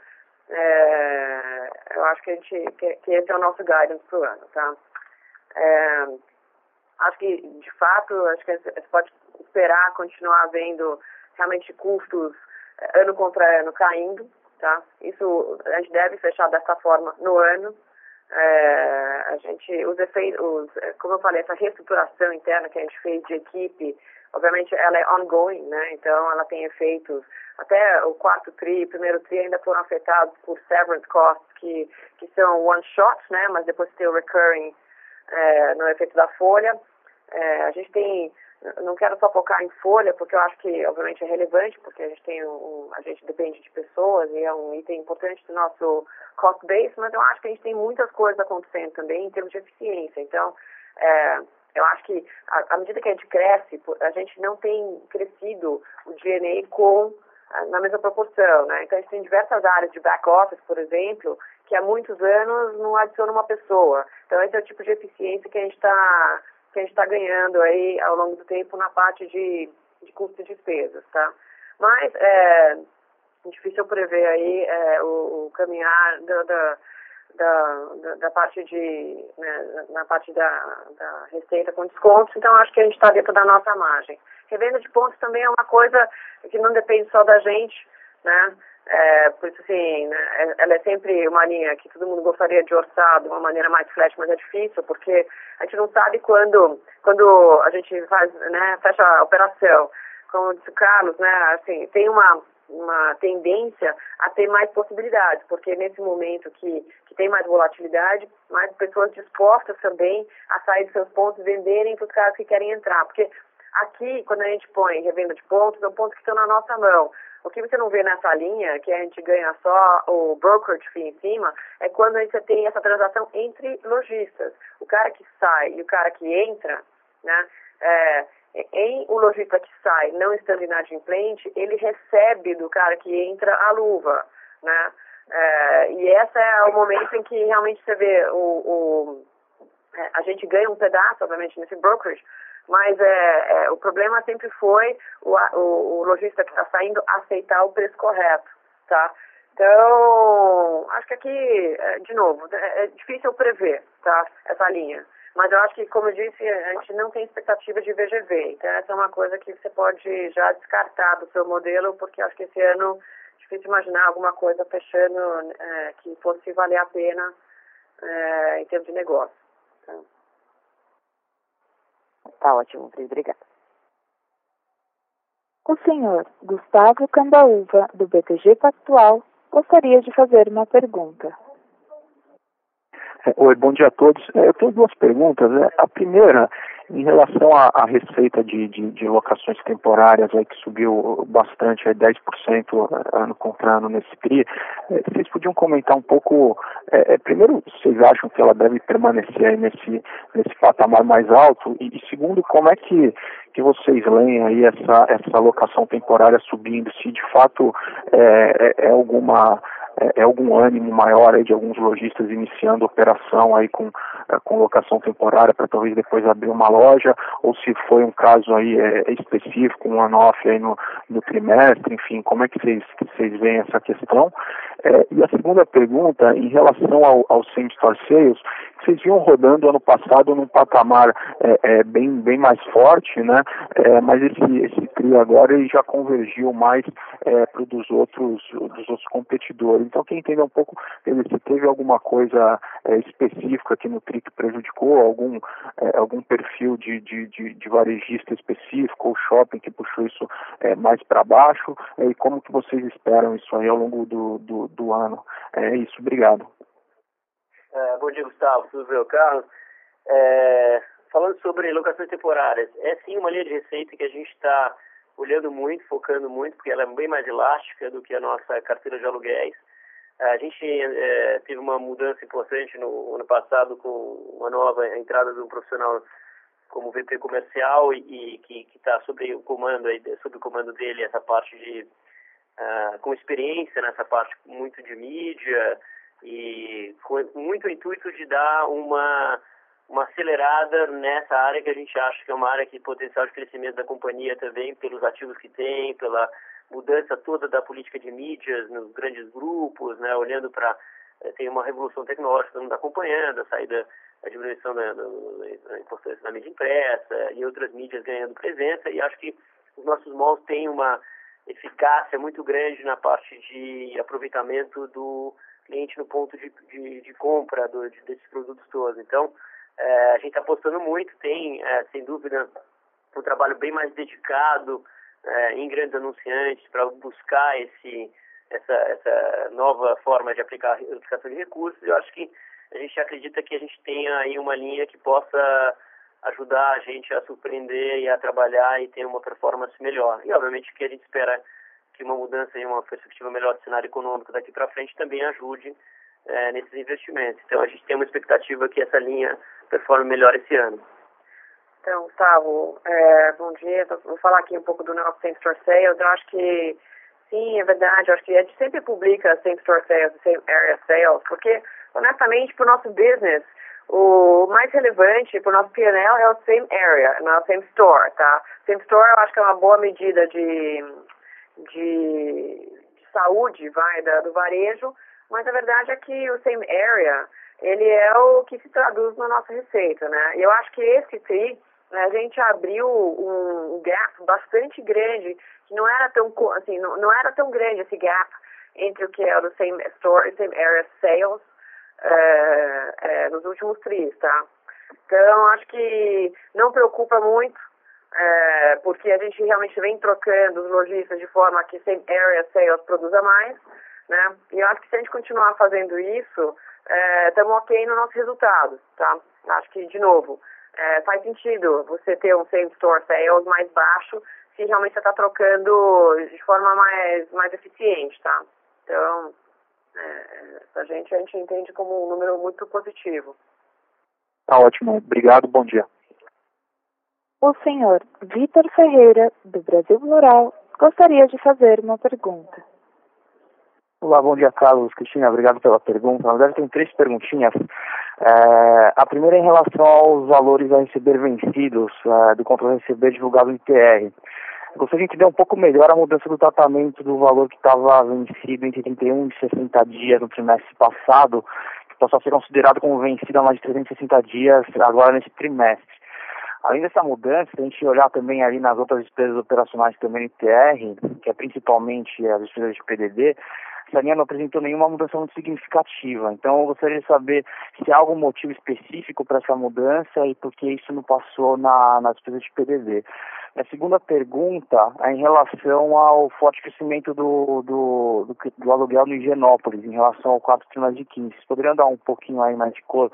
é, eu acho que, a gente, que, que esse é o nosso guidance para o ano, tá? É, acho que, de fato, acho que você pode esperar continuar vendo realmente custos ano contra ano caindo, tá? Isso a gente deve fechar dessa forma no ano. É, a gente, os efeitos, como eu falei, essa reestruturação interna que a gente fez de equipe, obviamente ela é ongoing, né? Então ela tem efeitos, até o quarto tri, primeiro tri ainda foram afetados por severance costs que, que são one shot, né? Mas depois tem o recurring é, no efeito da folha. É, a gente tem, não quero só focar em folha, porque eu acho que obviamente é relevante, porque a gente tem um, a gente depende de pessoas e é um item importante do nosso cost base, mas eu acho que a gente tem muitas coisas acontecendo também em termos de eficiência. Então, é, eu acho que à medida que a gente cresce, a gente não tem crescido o G N A com na mesma proporção, né? Então a gente tem diversas áreas de back office, por exemplo, que há muitos anos não adiciona uma pessoa. Então esse é o tipo de eficiência que a gente está que a gente está ganhando aí ao longo do tempo na parte de, de custo e despesas, tá? Mas é difícil prever aí é, o, o caminhar da, da, da, da parte de, né, na parte da, da receita com descontos, então acho que a gente está dentro da nossa margem. Revenda de pontos também é uma coisa que não depende só da gente, né? É, por isso, assim, né, ela é sempre uma linha que todo mundo gostaria de orçar de uma maneira mais flat, mas é difícil, porque a gente não sabe quando, quando a gente faz, né, fecha a operação. Como disse o Carlos, né, assim, tem uma, uma tendência a ter mais possibilidades, porque nesse momento que, que tem mais volatilidade, mais pessoas dispostas também a sair dos seus pontos e venderem para os caras que querem entrar, porque aqui, quando a gente põe revenda de pontos, são pontos que estão na nossa mão. O que você não vê nessa linha, que a gente ganha só o brokerage fee em cima, é quando você tem essa transação entre lojistas. O cara que sai e o cara que entra, né, é, em o lojista que sai, não estando inadimplente, ele recebe do cara que entra a luva, né? É, e esse é o momento em que realmente você vê o, o é, a gente ganha um pedaço, obviamente, nesse brokerage, mas é, é, o problema sempre foi o, o, o lojista que está saindo aceitar o preço correto, tá? Então, acho que aqui, é, de novo, é, é difícil prever, tá, essa linha. Mas eu acho que, como eu disse, a gente não tem expectativa de V G V. Então, essa é uma coisa que você pode já descartar do seu modelo, porque acho que esse ano é difícil imaginar alguma coisa fechando é, que fosse valer a pena é, em termos de negócio. Tá? Tá ótimo, obrigada. O senhor Gustavo Cambaúva, do B T G Pactual, gostaria de fazer uma pergunta. Oi, bom dia a todos. Eu tenho duas perguntas. A primeira, em relação à, à receita de, de, de locações temporárias, aí, que subiu bastante, aí, dez por cento ano contra ano nesse T R I, vocês podiam comentar um pouco, é, primeiro, vocês acham que ela deve permanecer aí nesse, nesse patamar mais alto? E, e segundo, como é que, que vocês leem aí essa, essa locação temporária subindo? Se de fato é, é, é alguma... É, é algum ânimo maior aí de alguns lojistas iniciando operação aí com, é, com locação temporária para talvez depois abrir uma loja, ou se foi um caso aí é, específico, um one-off aí no, no trimestre, enfim, como é que vocês, que vocês veem essa questão? É, e a segunda pergunta, em relação ao, ao same-store sales, vocês vinham rodando ano passado num patamar é, é, bem, bem mais forte, né? É, mas esse, esse trio agora ele já convergiu mais é, para dos outros, dos outros competidores. Então, quem entender um pouco, se teve alguma coisa é, específica aqui no trio que prejudicou, algum, é, algum perfil de, de, de, de varejista específico ou shopping que puxou isso é, mais para baixo, é, e como que vocês esperam isso aí ao longo do, do, do ano? É isso, obrigado. É, bom dia, Gustavo. Tudo bem, Carlos? É, falando sobre locações temporárias, é sim uma linha de receita que a gente está olhando muito, focando muito, porque ela é bem mais elástica do que a nossa carteira de aluguéis. A gente é, teve uma mudança importante no ano passado com uma nova entrada de um profissional como V P comercial e, e que está sob o comando aí, sob o comando dele essa parte de uh, com experiência nessa parte muito de mídia e com muito intuito de dar uma uma acelerada nessa área que a gente acha que é uma área que potencial de crescimento da companhia também pelos ativos que tem, pela mudança toda da política de mídias nos grandes grupos, né, olhando para tem uma revolução tecnológica que todo mundo está acompanhando, a saída, a diminuição da, da importância da mídia impressa e outras mídias ganhando presença, e acho que os nossos malls têm uma eficácia muito grande na parte de aproveitamento do cliente no ponto de, de, de compra do, de, desses produtos todos. Então, é, a gente está apostando muito, tem, é, sem dúvida, um trabalho bem mais dedicado é, em grandes anunciantes para buscar esse... Essa, essa nova forma de aplicar a aplicação de recursos. Eu acho que a gente acredita que a gente tenha aí uma linha que possa ajudar a gente a surpreender e a trabalhar e ter uma performance melhor. E, obviamente, que a gente espera que uma mudança e uma perspectiva melhor do cenário econômico daqui para frente também ajude é, nesses investimentos. Então, a gente tem uma expectativa que essa linha performe melhor esse ano. Então, Gustavo, é, bom dia. Vou falar aqui um pouco do nosso Same Store Sales. Eu acho que sim, é verdade. Eu acho que a gente sempre publica Same Store Sales, Same Area Sales, porque, honestamente, para o nosso business, o mais relevante para o nosso P and L é o Same Area, não é o Same Store, tá? Same Store eu acho que é uma boa medida de, de, de saúde, vai, da, do varejo, mas a verdade é que o Same Area, ele é o que se traduz na nossa receita, né? E eu acho que esse sim, a gente abriu um gap bastante grande, que não era tão, assim, não, não era tão grande esse gap entre o que é o do Same Store e Same Area Sales é, é, nos últimos tris, tá? Então, acho que não preocupa muito, é, porque a gente realmente vem trocando os lojistas de forma que Same Area Sales produza mais, né? E eu acho que se a gente continuar fazendo isso, estamos é, ok no nosso resultado, tá? Acho que, de novo, É, faz sentido você ter um same store sales mais baixo se realmente você está trocando de forma mais, mais eficiente, tá? Então, é, a gente, a gente entende como um número muito positivo. Tá ótimo, obrigado, bom dia. O senhor Vitor Ferreira, do Brasil Plural, gostaria de fazer uma pergunta. Olá, bom dia, Carlos, Cristina, obrigado pela pergunta. Na verdade, tem três perguntinhas. É, a primeira é em relação aos valores a receber vencidos é, do contrato a receber divulgado no I T R. Gostaria de entender um pouco melhor a mudança do tratamento do valor que estava vencido entre trinta e um e sessenta dias no trimestre passado, que passou a ser considerado como vencido há mais de trezentos e sessenta dias agora nesse trimestre. Além dessa mudança, se a gente olhar também ali nas outras despesas operacionais também no I T R, que é principalmente as despesas de P D D, essa linha não apresentou nenhuma mudança muito significativa. Então, eu gostaria de saber se há algum motivo específico para essa mudança e por que isso não passou na, na despesa de P D D. A segunda pergunta é em relação ao forte crescimento do, do, do, do aluguel no Higienópolis, em relação ao quarto trimestre de quinze. Vocês poderiam dar um pouquinho aí mais de cor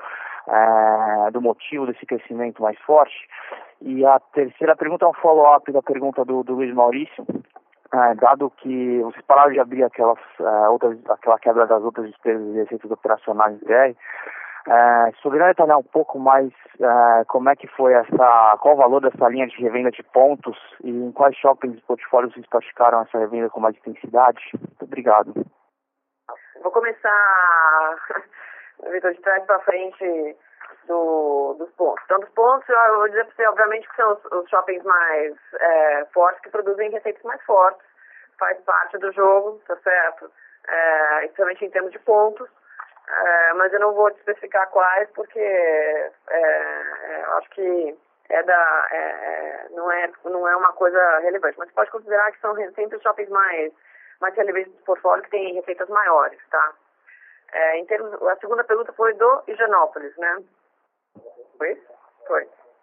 é, do motivo desse crescimento mais forte? E a terceira pergunta é um follow-up da pergunta do, do Luiz Maurício. É, dado que vocês pararam de abrir aquelas, uh, outras, aquela quebra das outras despesas e receitas operacionais do I T R, é, se poderia detalhar um pouco mais uh, como é que foi essa, qual o valor dessa linha de revenda de pontos e em quais shoppings e portfólios vocês praticaram essa revenda com mais intensidade? Muito obrigado. Vou começar, Vitor, de trás para frente do, dos pontos. Então, dos pontos, eu vou dizer para você, obviamente, que são os, os shoppings mais é, fortes, que produzem receitas mais fortes, faz parte do jogo, tá certo? É, principalmente em termos de pontos, é, mas eu não vou te especificar quais, porque é, é, eu acho que é da, é, não, é, não é uma coisa relevante, mas você pode considerar que são sempre os shoppings mais, mais relevantes do portfólio que têm receitas maiores, tá? É, em termos, a segunda pergunta foi do Higienópolis, né? Foi? Foi.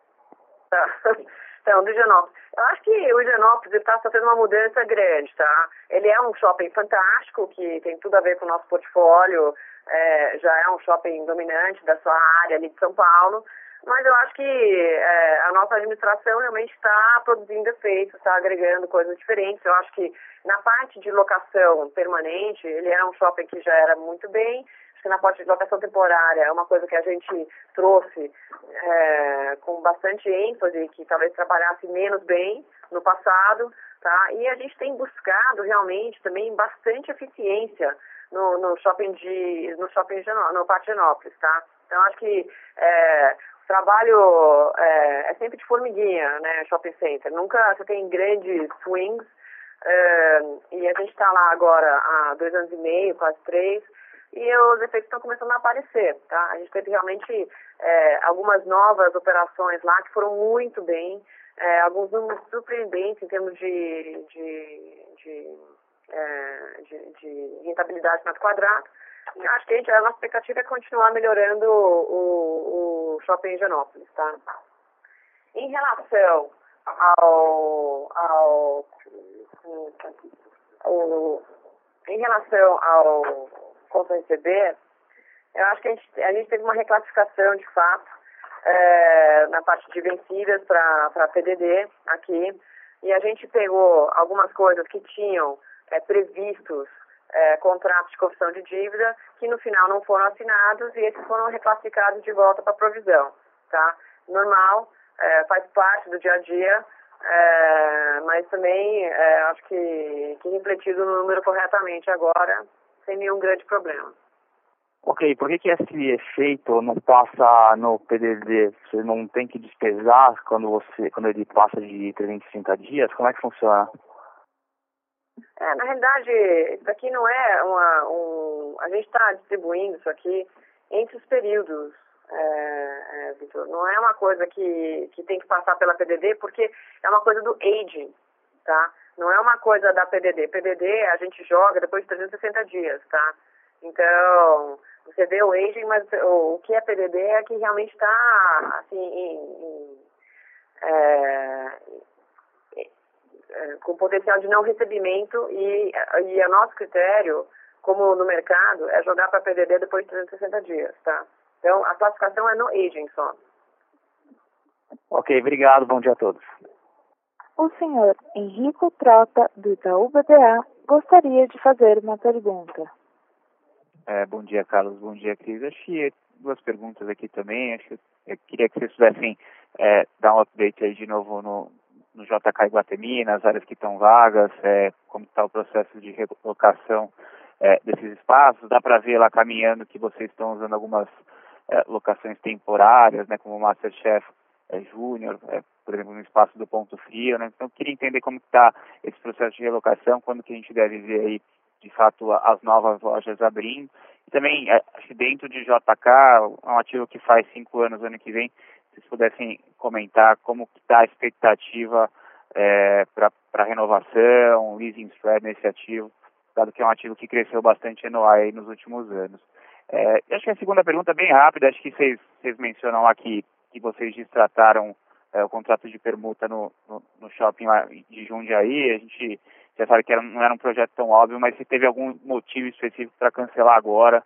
Tá. Então, do Higienópolis. Eu acho que o Higienópolis está sofrendo uma mudança grande, tá? Ele é um shopping fantástico, que tem tudo a ver com o nosso portfólio, é, já é um shopping dominante da sua área ali de São Paulo, Mas eu acho que é, a nossa administração realmente está produzindo efeitos, está agregando coisas diferentes. Eu acho que na parte de locação permanente, ele era um shopping que já era muito bem. Acho que na parte de locação temporária é uma coisa que a gente trouxe é, com bastante ênfase, que talvez trabalhasse menos bem no passado, tá? E a gente tem buscado realmente também bastante eficiência no, no shopping de no shopping no Parque Higienópolis, tá? Então acho que é, o trabalho é, é sempre de formiguinha, né? Shopping center. Nunca você tem grandes swings. É, e a gente está lá agora há dois anos e meio, quase três. E os efeitos estão começando a aparecer, tá? A gente teve realmente é, algumas novas operações lá que foram muito bem, é, alguns números surpreendentes em termos de, de, de, é, de, de rentabilidade metro quadrado. E acho que a, gente, a nossa expectativa é continuar melhorando o, o shopping Higienópolis, tá? Em relação ao, ao, ao em relação ao conta a receber, eu acho que a gente, a gente teve uma reclassificação de fato é, na parte de vencidas para P D D aqui, e a gente pegou algumas coisas que tinham é, previstos é, contratos de confissão de dívida que no final não foram assinados e esses foram reclassificados de volta para provisão, tá? Normal, é, faz parte do dia a dia, é, mas também é, acho que, que refletido no número corretamente agora, sem nenhum grande problema. Ok, por que, que esse efeito não passa no P D D? Você não tem que despesar quando, você, quando ele passa de trezentos e sessenta dias? Como é que funciona? É, na realidade, isso aqui não é uma... Um, a gente está distribuindo isso aqui entre os períodos, é, é, Vitor. Não é uma coisa que, que tem que passar pela P D D, porque é uma coisa do aging, tá? Não é uma coisa da P D D. P D D a gente joga depois de trezentos e sessenta dias, tá? Então, você vê o aging, mas o, o que é P D D é que realmente está, assim, em, em, é, é, com potencial de não recebimento e, e o nosso critério, como no mercado, é jogar para P D D depois de trezentos e sessenta dias, tá? Então, a classificação é no aging só. Ok, obrigado. Bom dia a todos. O senhor Henrico Trota, do Itaú B B A, gostaria de fazer uma pergunta. É, bom dia, Carlos. Bom dia, Cris. Acho que duas perguntas aqui também. Acho que eu queria que vocês pudessem é, dar um update aí de novo no, no J K Iguatemi, nas áreas que estão vagas, é, como está o processo de relocação é, desses espaços. Dá para ver lá caminhando que vocês estão usando algumas é, locações temporárias, né, como o Masterchef é, Júnior, é, por exemplo, no espaço do Ponto Frio, né? Então, eu queria entender como está esse processo de relocação, quando que a gente deve ver aí, de fato, as novas lojas abrindo. E também, acho que dentro de J K, é um ativo que faz cinco anos, ano que vem, se vocês pudessem comentar como está a expectativa é, para renovação, leasing spread nesse ativo, dado que é um ativo que cresceu bastante N O I aí nos últimos anos. É, acho que a segunda pergunta é bem rápida, acho que vocês, vocês mencionam lá que, que vocês destrataram é, o contrato de permuta no, no, no shopping lá de Jundiaí. A gente já sabe que era, não era um projeto tão óbvio, mas se teve algum motivo específico para cancelar agora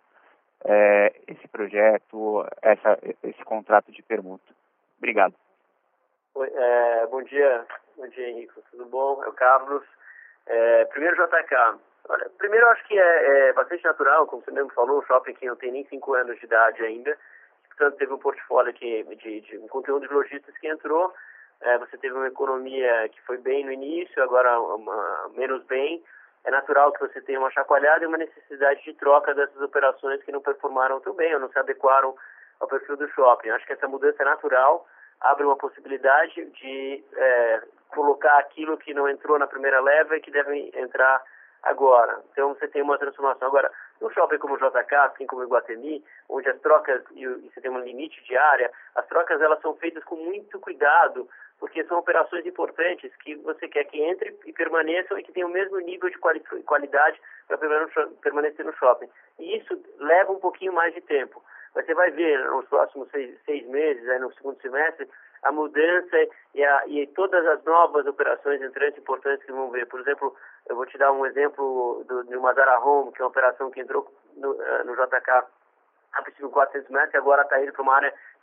é, esse projeto, essa, esse contrato de permuta. Obrigado. Oi, é, bom dia, bom dia, Henrique. Tudo bom? É o Carlos. É, primeiro, J K. Olha, primeiro, eu acho que é, é bastante natural, como você mesmo falou, um shopping que não tem nem cinco anos de idade ainda. Portanto, teve um portfólio que, de, de um conteúdo de lojistas que entrou. É, você teve uma economia que foi bem no início, agora uma, menos bem. É natural que você tenha uma chacoalhada e uma necessidade de troca dessas operações que não performaram tão bem ou não se adequaram ao perfil do shopping. Acho que essa mudança é natural, abre uma possibilidade de é, colocar aquilo que não entrou na primeira leva e que deve entrar agora. Então você tem uma transformação. Agora, num shopping como o J K, assim como o Iguatemi, onde as trocas, e você tem um limite de área, as trocas elas são feitas com muito cuidado, porque são operações importantes que você quer que entre e permaneçam e que tenham o mesmo nível de quali qualidade para permanecer no shopping. E isso leva um pouquinho mais de tempo. Você vai ver nos próximos seis, seis meses, aí no segundo semestre, a mudança e, a, e todas as novas operações entrantes importantes que vão ver. Por exemplo, eu vou te dar um exemplo do, do Mazara Home, que é uma operação que entrou no, uh, no J K a princípio quatrocentos metros e agora está indo para uma área de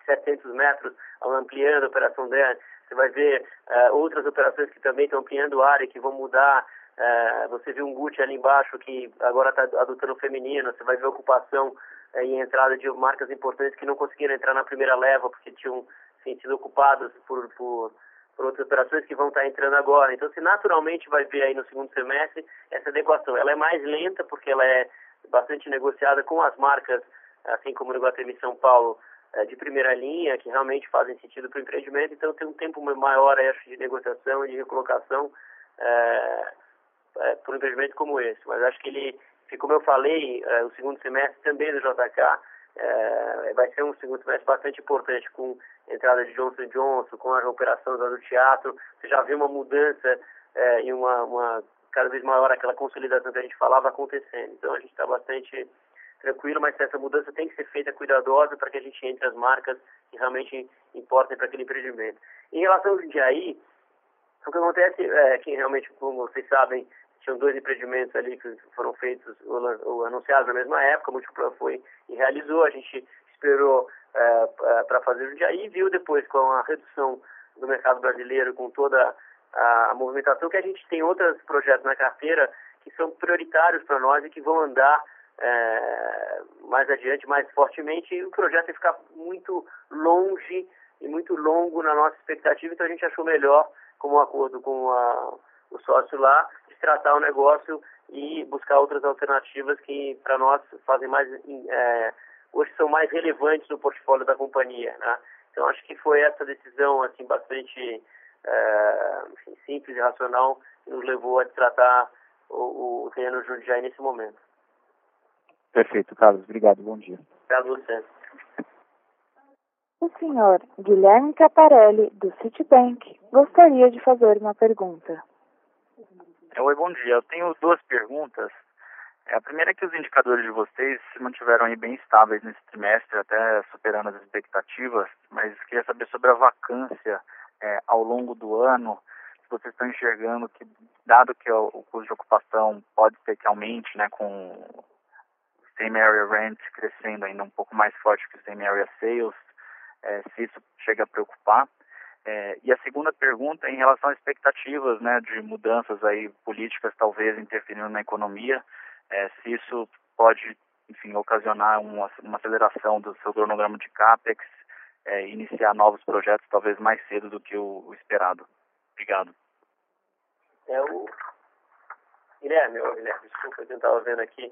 setecentos metros, ampliando a operação dela. Você vai ver uh, outras operações que também estão ampliando a área, que vão mudar. Uh, você viu um Gucci ali embaixo que agora está adotando o feminino. Você vai ver ocupação uh, e entrada de marcas importantes que não conseguiram entrar na primeira leva porque tinham assim, sido ocupadas por, por, por outras operações que vão estar entrando agora. Então, você naturalmente vai ver aí no segundo semestre essa adequação. Ela é mais lenta porque ela é bastante negociada com as marcas, assim como no Iguatemi São Paulo, de primeira linha, que realmente fazem sentido para o empreendimento. Então tem um tempo maior, acho, de negociação e de recolocação é, é, para um empreendimento como esse. Mas acho que ele, como eu falei, é, o segundo semestre também do J K é, vai ser um segundo semestre bastante importante, com a entrada de Johnson and Johnson, com a operação do teatro. Você já viu uma mudança é, e uma, uma cada vez maior aquela consolidação que a gente falava acontecendo. Então a gente está bastante tranquilo, mas essa mudança tem que ser feita cuidadosa para que a gente entre as marcas que realmente importem para aquele empreendimento. Em relação ao Jundiaí, o que acontece é que realmente, como vocês sabem, tinham dois empreendimentos ali que foram feitos ou, ou anunciados na mesma época, o Multiplan foi e realizou, a gente esperou é, para fazer o Jundiaí e viu depois com a redução do mercado brasileiro, com toda a, a movimentação, que a gente tem outros projetos na carteira que são prioritários para nós e que vão andar É, mais adiante, mais fortemente, e o projeto ia ficar muito longe e muito longo na nossa expectativa, então a gente achou melhor, como um acordo com a, o sócio lá, de tratar o negócio e buscar outras alternativas que para nós fazem mais, é, hoje são mais relevantes no portfólio da companhia, né? Então acho que foi essa decisão assim, bastante é, enfim, simples e racional que nos levou a tratar o, o terreno Jundiaí nesse momento. Perfeito, Carlos. Obrigado. Bom dia. Obrigado a você. O senhor Guilherme Caparelli, do Citibank, gostaria de fazer uma pergunta. Oi, bom dia. Eu tenho duas perguntas. A primeira é que os indicadores de vocês se mantiveram aí bem estáveis nesse trimestre, até superando as expectativas, mas queria saber sobre a vacância é, ao longo do ano. Se vocês estão enxergando que, dado que o, o custo de ocupação pode ser que aumente, né, com Same Area Rent crescendo ainda um pouco mais forte que o Same Area Sales, é, se isso chega a preocupar. É, e a segunda pergunta é em relação às expectativas, né, de mudanças aí políticas talvez interferindo na economia, é, se isso pode, enfim, ocasionar uma, uma aceleração do seu cronograma de CAPEX, é, iniciar novos projetos talvez mais cedo do que o, o esperado. Obrigado. É o Guilherme, oh, Guilherme, desculpa, eu estava vendo aqui.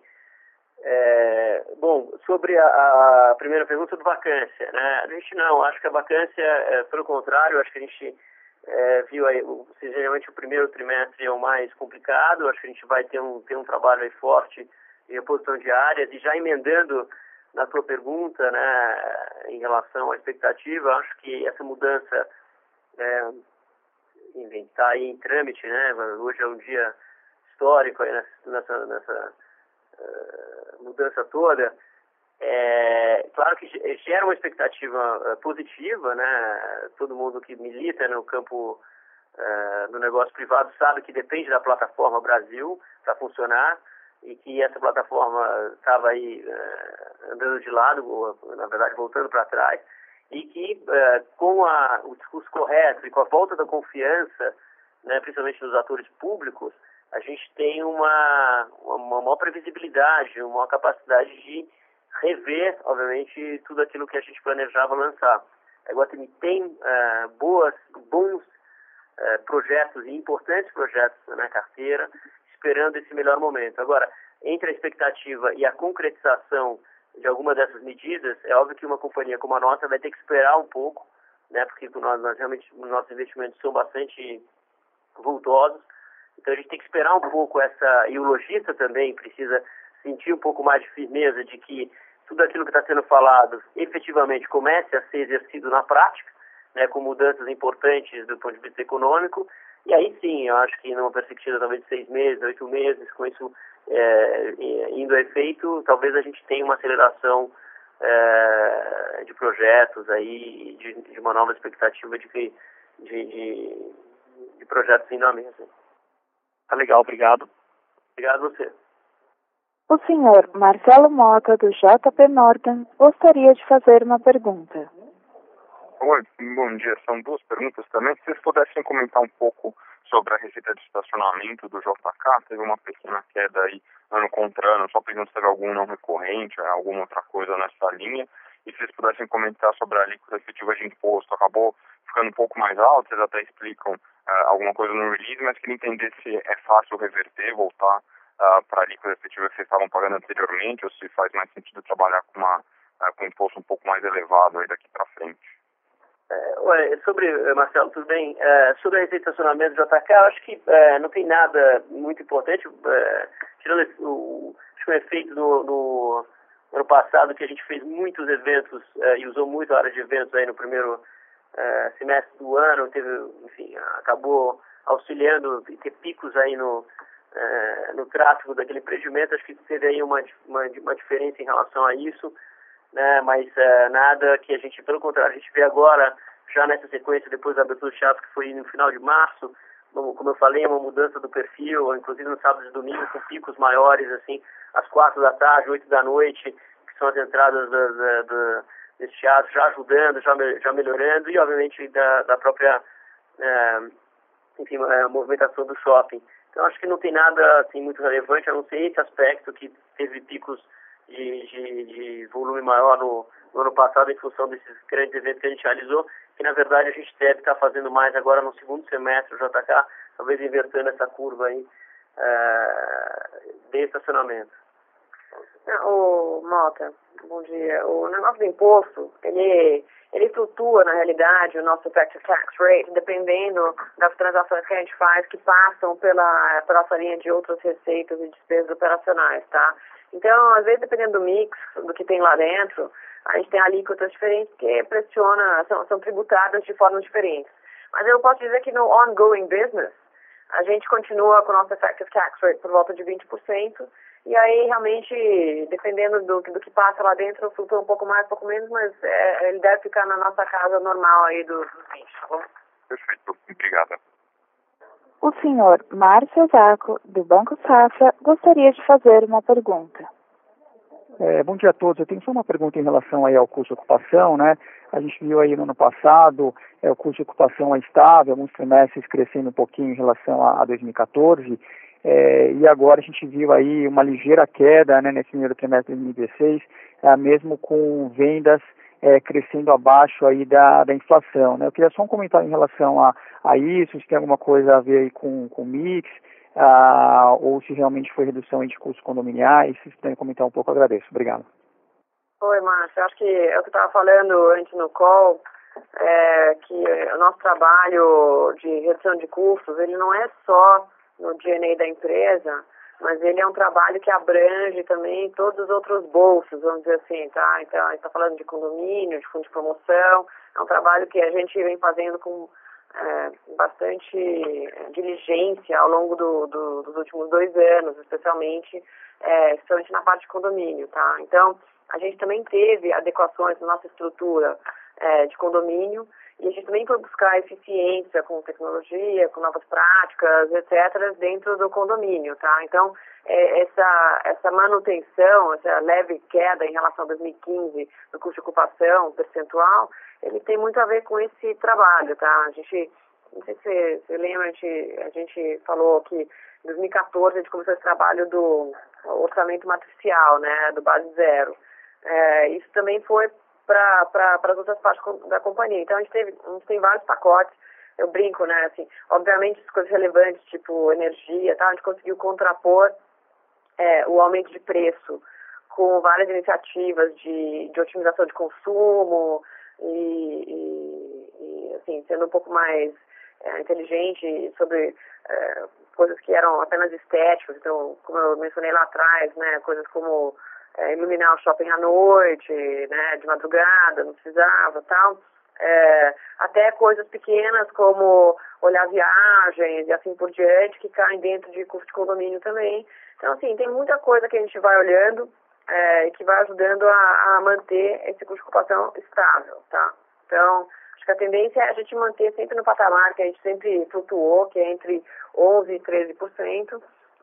É, bom, sobre a, a primeira pergunta sobre vacância, né? A gente não, acho que a vacância, é, pelo contrário, acho que a gente é, viu aí, o, geralmente o primeiro trimestre é o mais complicado, acho que a gente vai ter um, ter um trabalho aí forte de reposição de áreas, e já emendando na tua pergunta, né, em relação à expectativa, acho que essa mudança é, está aí em trâmite, né? Hoje é um dia histórico aí nessa, nessa, nessa Uh, mudança toda, é claro que gera uma expectativa uh, positiva, né? Todo mundo que milita no campo uh, do negócio privado sabe que depende da plataforma Brasil para funcionar, e que essa plataforma estava aí uh, andando de lado, ou, na verdade voltando para trás, e que uh, com a, o discurso correto e com a volta da confiança, né, principalmente dos atores públicos, a gente tem uma, uma maior previsibilidade, uma maior capacidade de rever, obviamente, tudo aquilo que a gente planejava lançar. A Iguatemi tem uh, boas, bons uh, projetos e importantes projetos na carteira, esperando esse melhor momento. Agora, entre a expectativa e a concretização de alguma dessas medidas, é óbvio que uma companhia como a nossa vai ter que esperar um pouco, né, porque nós, nós realmente, nossos investimentos são bastante vultosos. Então a gente tem que esperar um pouco essa, e o lojista também precisa sentir um pouco mais de firmeza de que tudo aquilo que está sendo falado efetivamente comece a ser exercido na prática, né, com mudanças importantes do ponto de vista econômico, e aí sim, eu acho que numa perspectiva talvez de seis meses, oito meses, com isso é, indo a efeito, talvez a gente tenha uma aceleração é, de projetos aí, de, de uma nova expectativa de, de, de, de projetos indo à mesa. Tá legal, obrigado. Obrigado a você. O senhor Marcelo Mota, do J P Morgan, gostaria de fazer uma pergunta. Oi, bom dia. São duas perguntas também. Se vocês pudessem comentar um pouco sobre a receita de estacionamento do J K, teve uma pequena queda aí ano contra ano, só pensando se teve algum não recorrente, alguma outra coisa nessa linha. E se vocês pudessem comentar sobre a alíquota efetiva de imposto, acabou ficando um pouco mais alto, vocês até explicam uh, alguma coisa no release, mas queria entender se é fácil reverter, voltar uh, para a alíquota efetiva que vocês estavam pagando anteriormente, ou se faz mais sentido trabalhar com, uma, uh, com um imposto um pouco mais elevado aí daqui para frente. É, ué, sobre, Marcelo, tudo bem? É, sobre a receita de estacionamento do J K, eu acho que é, não tem nada muito importante, é, tirando esse, o, acho que o efeito no, no ano passado, que a gente fez muitos eventos é, e usou muito a área de eventos aí no primeiro é, semestre do ano, teve, enfim, acabou auxiliando e ter picos aí no, é, no tráfego daquele empreendimento. Acho que teve aí uma, uma, uma diferença em relação a isso. Né, mas é, nada que a gente, pelo contrário, a gente vê agora, já nessa sequência, depois da abertura do Chaves, que foi no final de março, como eu falei, uma mudança do perfil, inclusive no sábado e domingo, com picos maiores, assim, às quatro da tarde, oito da noite, que são as entradas da, da, da, desse teatro, já ajudando, já, já melhorando, e obviamente da, da própria é, enfim, a movimentação do shopping. Então acho que não tem nada assim, muito relevante, a não ser esse aspecto que teve picos De, de, de volume maior no, no ano passado em função desses grandes eventos que a gente realizou, que na verdade a gente deve estar fazendo mais agora no segundo semestre do J K, talvez invertendo essa curva aí uh, de estacionamento. O Mota, bom dia. O negócio do imposto, ele, ele flutua na realidade o nosso effective tax rate, dependendo das transações que a gente faz que passam pela, pela nossa linha de outras receitas e despesas operacionais, tá? Então, às vezes, dependendo do mix, do que tem lá dentro, a gente tem alíquotas diferentes que pressiona, são, são tributadas de formas diferentes. Mas eu posso dizer que no ongoing business, a gente continua com o nosso effective tax rate por volta de vinte por cento, e aí, realmente, dependendo do, do que passa lá dentro, flutua um pouco mais, um pouco menos, mas é, ele deve ficar na nossa casa normal aí dos vinte, tá bom? Perfeito, obrigada. O senhor Márcio Zaco, do Banco Safra, gostaria de fazer uma pergunta. É, bom dia a todos. Eu tenho só uma pergunta em relação aí ao custo de ocupação, né? A gente viu aí no ano passado é, o custo de ocupação é estável, alguns trimestres crescendo um pouquinho em relação a, a dois mil e quatorze, é, e agora a gente viu aí uma ligeira queda, né, nesse primeiro trimestre de dois mil e dezesseis, é, mesmo com vendas É, crescendo abaixo aí da, da inflação, né? Eu queria só um comentário em relação a, a isso, se tem alguma coisa a ver aí com o mix, ah, ou se realmente foi redução aí de custos condominiais. Se puderem comentar um pouco, eu agradeço. Obrigado. Oi, Márcio. Acho que é o que eu estava falando antes no call, é, que o nosso trabalho de redução de custos, ele não é só no G N A da empresa, mas ele é um trabalho que abrange também todos os outros bolsos, vamos dizer assim, tá? Então, a gente está falando de condomínio, de fundo de promoção, é um trabalho que a gente vem fazendo com é, bastante diligência ao longo do, do, dos últimos dois anos, especialmente, é, especialmente na parte de condomínio, tá? Então, a gente também teve adequações na nossa estrutura é, de condomínio, e a gente também foi buscar eficiência com tecnologia, com novas práticas, etcétera, dentro do condomínio, tá? Então, é, essa, essa manutenção, essa leve queda em relação a dois mil e quinze do custo de ocupação percentual, ele tem muito a ver com esse trabalho, tá? A gente, não sei se você, você lembra, a gente, a gente falou que em dois mil e quatorze a gente começou esse trabalho do orçamento matricial, né, do base zero. É, isso também foi para pra, as outras partes da companhia. Então, a gente, teve, a gente tem vários pacotes, eu brinco, né, assim, obviamente, as coisas relevantes, tipo energia, tá, a gente conseguiu contrapor é, o aumento de preço com várias iniciativas de, de otimização de consumo e, e, e assim, sendo um pouco mais é, inteligente sobre é, coisas que eram apenas estéticas. Então, como eu mencionei lá atrás, né, coisas como É, iluminar o shopping à noite, né, de madrugada, não precisava, tal. É, até coisas pequenas como olhar viagens e assim por diante, que caem dentro de custo de condomínio também. Então, assim, tem muita coisa que a gente vai olhando é, e que vai ajudando a, a manter esse custo de ocupação estável, tá? Então, acho que a tendência é a gente manter sempre no patamar que a gente sempre flutuou, que é entre onze por cento e treze por cento.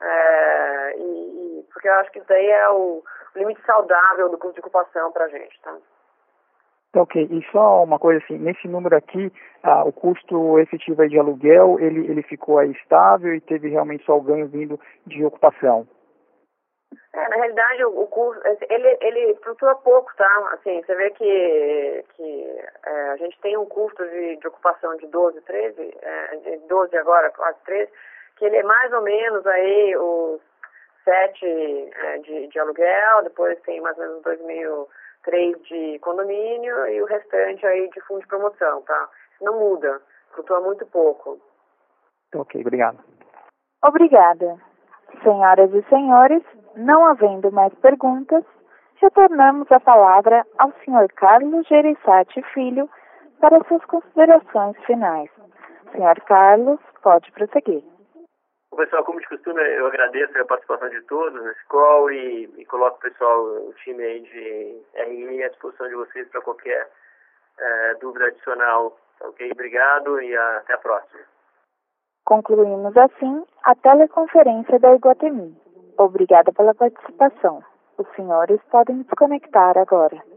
É, e, e, porque eu acho que isso daí é o limite saudável do custo de ocupação para a gente, tá? Ok, e só uma coisa assim, nesse número aqui, ah, o custo efetivo aí de aluguel, ele, ele ficou aí estável e teve realmente só o ganho vindo de ocupação? É, na realidade, o, o custo, ele, ele flutua pouco, tá? Assim, você vê que, que é, a gente tem um custo de, de ocupação de doze, treze, é, de doze agora, quase treze, que ele é mais ou menos aí os sete é, de, de aluguel, depois tem mais ou menos dois mil, três de condomínio e o restante aí de fundo de promoção, tá? Não muda, flutua muito pouco. Ok, obrigado. Obrigada. Senhoras e senhores, não havendo mais perguntas, retornamos a palavra ao senhor Carlos Gereissati Filho para suas considerações finais. Senhor Carlos, pode prosseguir. Bom, pessoal, como de costume, eu agradeço a participação de todos nesse call e, e coloco o pessoal, o time aí de R I à disposição de vocês para qualquer é, dúvida adicional. Ok? Obrigado e até a próxima. Concluímos assim a teleconferência da Iguatemi. Obrigada pela participação. Os senhores podem desconectar agora.